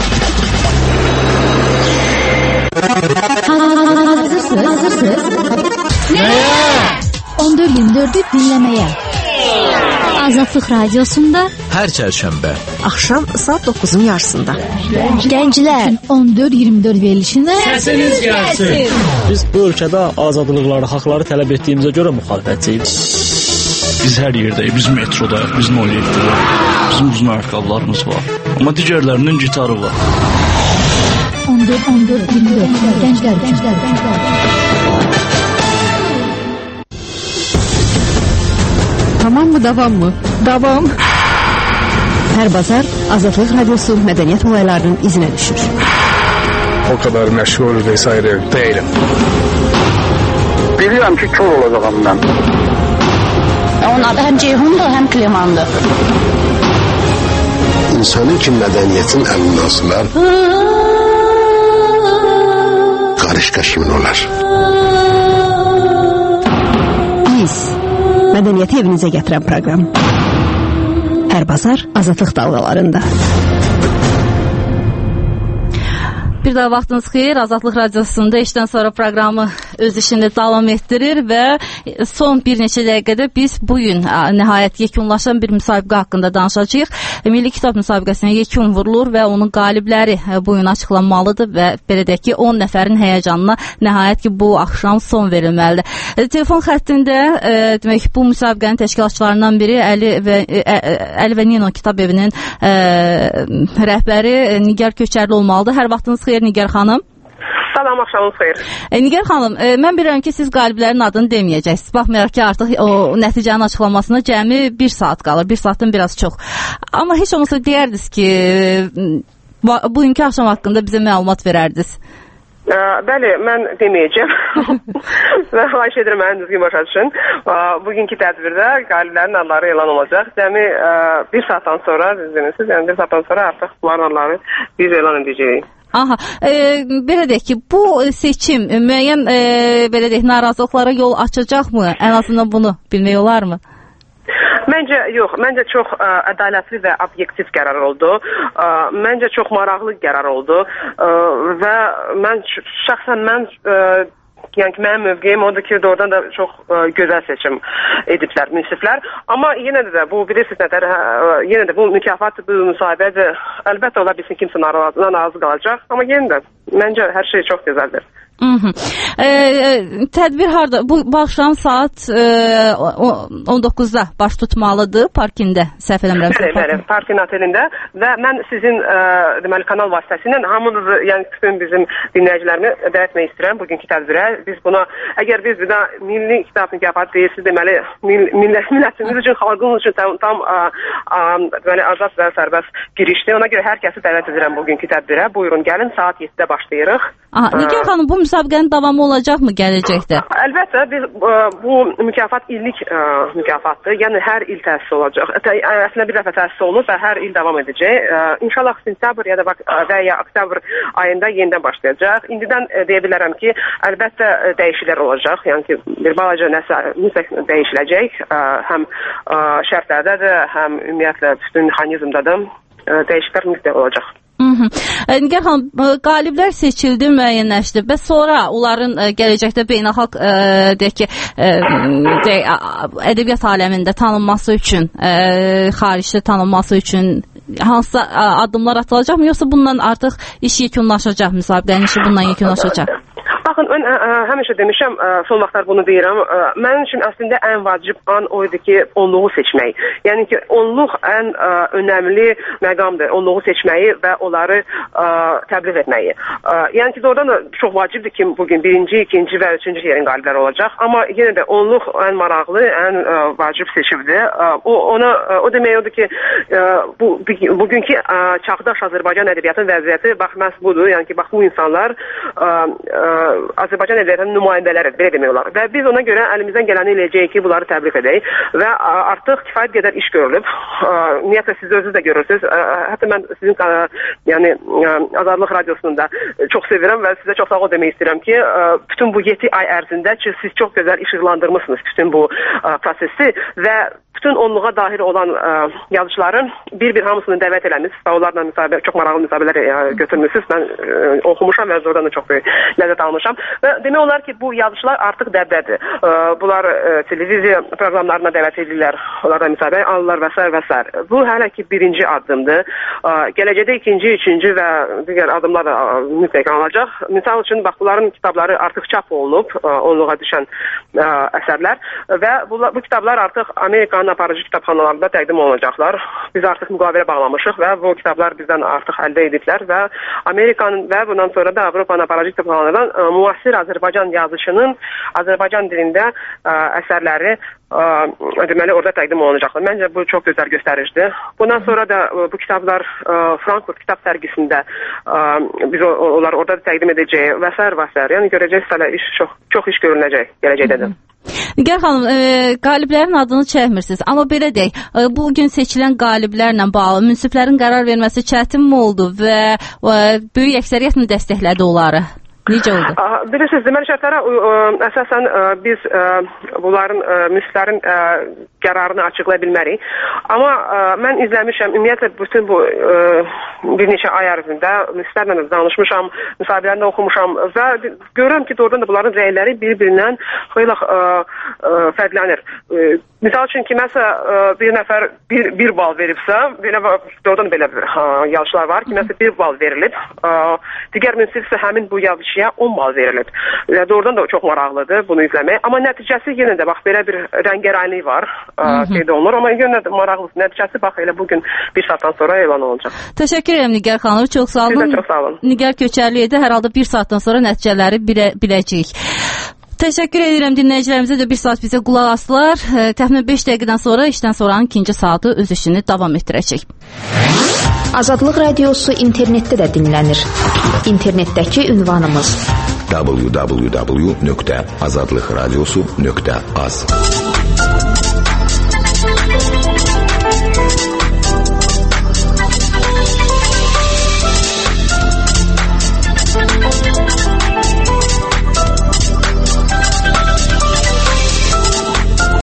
Hazırsınız? Nəyə? 14-24'ü dinləməyə. Azadlıq radiosunda hər çərşənbə axşam saat 9'un yarısında. Gənclər 14-24 verilişində səsiniz gəlsin. Biz bu ölkədə azadlıqları, haqları tələb etdiyimizə görə müxalifətçiyiz. Biz hər yerdəyik, biz metrodayıq, biz 07'dəyik. Bizim uzun ayaqqabılarımız var. Amma digərlərinin gitarı var. 14-24 Gənclər. Tamam mı, davam mı? Davam. Hər bazar Azadlıq Radiosu mədəniyyət olaylarının izinə düşür. O kadar məşğul vesaire değilim. Bilirəm ki, kör olacağım mən. Onun adı həm Ceyhundur, həm Klimandır. İnsanı ki mədəniyyətin əlindən asılar, qarışqa kimin olar? Biz mədəniyyəti evinizə gətirən proqram. Hər bazar Azadlıq dalğalarında. Bir daha vaxtınız xeyir. Azadlıq Radiosunda işdən sonra proqramı öz işində davam etdirir və son bir neçə dəqiqədə biz bugün nəhayət yekunlaşan bir müsabiqə haqqında danışacağıq. Milli Kitab müsabiqəsinə yekun vurulur və onun qalibləri bugün açıqlanmalıdır və belə deyək ki, 10 nəfərin həyəcanına nəhayət ki, bu axşam son verilməlidir. Telefon xəttində demək bu müsabiqənin təşkilatçılarından biri Əli və Nino Kitab Evinin rəhbəri Nigar Köçərli olmalıdır. Hər vaxtınız xeyir Nigar xanım. Salam, axşamınız xeyir. Nigar xanım, mən bilirəm ki, siz qaliblərin adını deməyəcəksiniz. Baxmayaraq ki, artıq o nəticənin açıqlanmasına cəmi 1 saat qalır, 1 saatdan biraz çox. Amma heç olmasa deyərdiniz ki, bugünkü axşam haqqında bizə məlumat verərdiniz. Bəli, mən deməyəcəm və xahiş edirəm mənim düzgün başa düşün. Bugünkü tədbirdə qaliblərin adları elan olacaq. Cəmi 1 saatdan sonra, yəni 1 saatdan sonra artıq bunların adları biz elan edəcəyik. Aha, belə deyək ki, bu seçim müəyyən belə deyək narazılıqlara yol açacaqmı? Ən azından bunu bilmək olarmı? Məncə yox, məncə çox ədalətli və obyektiv qərar oldu. Məncə çox maraqlı qərar oldu və mən şəxsən yəni ki, mənim mövqeyim odur ki, doğrudan da çox gözəl seçim ediblər münsiflər. Amma yenə də bu bilirsiniz nətər, yenə də bu mükafat, bu müsahibədir. Əlbəttə ola bilsin kimsə narazı qalacaq, amma yenə də məncə hər şey çox gözəldir. Tədbir harda? Bu axşam saat 19-da baş tutmalıdır parkində, səhv eləmirəmsə. Bəli, parkin otelində və mən sizin deməli kanal vasitəsilə hamınızı, yəni bütün bizim dinləyicilərimi dəvət etmək istəyirəm bugünkü tədbirə. Biz buna, əgər biz buna milli kitab mükafatı deyirsiniz, deməli millətimiz üçün, xalqımız üçün tam deməli azad və sərbəst girişdir. Ona görə hər kəsi dəvət edirəm bugünkü tədbirə. Buyurun, gəlin, saat 7-də başlayırıq. Nigar xanım, bu müsabiqənin davamı olacaqmı gələcəkdə? Əlbəttə, biz bu mükafat illik mükafatdır. Yəni hər il təsis olacaq. Əslində bir dəfə təsis olunub və hər il davam edəcək. İnşallah sentyabr ya da ya oktyabr ayında yenidən başlayacaq. İndidən deyə bilərəm ki, əlbəttə dəyişikliklər olacaq. Yəni ki, bir balaca nəsə mütləq dəyişiləcək. Həm şərtlərdə də, həm ümumiyyətlə bütün mexanizmdadır. Dəyişikliklər mütləq olacaq. Nigar xanım, qaliblər seçildi, müəyyənləşdi və sonra onların gələcəkdə beynəlxalq deyək ki, ədəbiyyat aləmində tanınması üçün, xaricdə tanınması üçün hansısa addımlar atılacaqmı, yoxsa bundan artıq iş yekunlaşacaq, müsabiqənin işi bundan yekunlaşacaq? Baxın, mən həmişə demişəm, son vaxtlar bunu deyirəm, mənim üçün əslində ən vacib an o idi ki, onluğu seçmək. Yəni ki, onluq ən önəmli məqamdır, onluğu seçməyi və onları təbliğ etməyi. Yəni ki, doğrudan da çox vacibdir ki, bugün 1-ci, 2-ci və 3-cü yerin qalibləri olacaq, amma yenə də onluq ən maraqlı, ən vacib seçimdir. O demək odur ki, bugünkü çağdaş Azərbaycan ədəbiyyatının vəziyyəti, bax, məhz budur, yəni ki, bax, bu insanlar Azərbaycan ədəbiyyatının nümayəndələri, belə demək olar. Və biz ona görə əlimizdən gələni eləyəcəyik ki, bunları təbliğ edək və artıq kifayət qədər iş görülüb. Ümumiyyətlə, siz özünüz də görürsünüz. Hətta mən sizin yəni Azadlıq Radiosunu da çox sevirəm və sizə çox sağ ol demək istəyirəm ki, bütün bu 7 ay ərzində ki, siz çox gözəl işıqlandırmışsınız bütün bu prosesi və bütün onluğa dahil olan yazıçıların bir-bir hamısını dəvət eləmişsiniz və onlarla çox maraqlı müsabiqələr götürmüşsünüz. Mən oxumuşam və oradan da çox böyük ləzzət almışam. Və demək olar ki, bu yazıçılar artıq dəbdədir. Bunlar televiziya proqramlarına dəvət edirlər, onlardan müsabiqə alırlar və s. Bu hələ ki birinci addımdır. Gələcəkdə ikinci, üçüncü və digər addımlar da mütləq alınacaq. Misal üçün, bax, bunların kitabları artıq çap olunub, onluğa düşən əsərlər və bu kitablar artıq Amerikanın aparıcı kitabxanalarında təqdim olunacaqlar. Biz artıq müqavilə bağlamışıq və bu kitablar bizdən artıq əldə ediblər və Amerikanın və bundan sonra da Avropanın aparıcı kitabxanalarından müasir Azərbaycan yazıçının Azərbaycan dilində əsərləri deməli orada təqdim olunacaqlar. Məncə bu çox gözəl göstəricidir. Bundan sonra da bu kitablar Frankfurt kitab sərgisində biz onları orada təqdim edəcəyik və s. Yəni görəcəksiniz hələ çox iş görünəcək gələcəkdə də. Nigar xanım, qaliblərin adını çəkmirsiniz. Amma belə deyək, bu gün seçilən qaliblərlə bağlı münsiflərin qərar verməsi çətinmi oldu və böyük əksəriyyət mi dəstəklədi onları? Necə oldu? Bilirsiniz, deməli şərtlərə əsasən biz bunların münsiflərin qərarını açıqlaya bilmərik. Amma mən izləmişəm, ümumiyyətlə bütün bu bir neçə ay ərzində münsiflərlə də danışmışam, müsahibələrində oxumuşam və görürəm ki, doğrudan da bunların rəyləri bir-birindən xeyli fərqlənir. Misal üçün ki, məsələn, bir nəfər bir bal veribsə, doğrudan belə yazıçılar var ki, məsələn, bir bal verilib, digər münsif isə həmin bu yazıçıya 10 bal verilib. Doğrudan da çox maraqlıdır bunu izləmək. Amma nəticəsi yenə də, bax, belə bir rəngərənlik var, qeyd olunur. Amma yenə də maraqlıdır. Nəticəsi, bax, elə bugün bir saatdan sonra elan olacaq. Təşəkkür edirəm Nigar xanım, çox sağ olun. Siz də çox sağ olun. Nigar Köçərliyedə hər halda bir saatdan sonra nəticələri biləcəyik. Təşəkkür edirəm dinləyicilərimizə də bir saat bizə qulaq asdılar. Təxminən 5 dəqiqədən sonra işdən sonranın ikinci saatı öz işini davam etdirəcək. Azadlıq Radiosu internetdə də dinlənir. İnternetdəki ünvanımız www.azadlıqradiosu.az.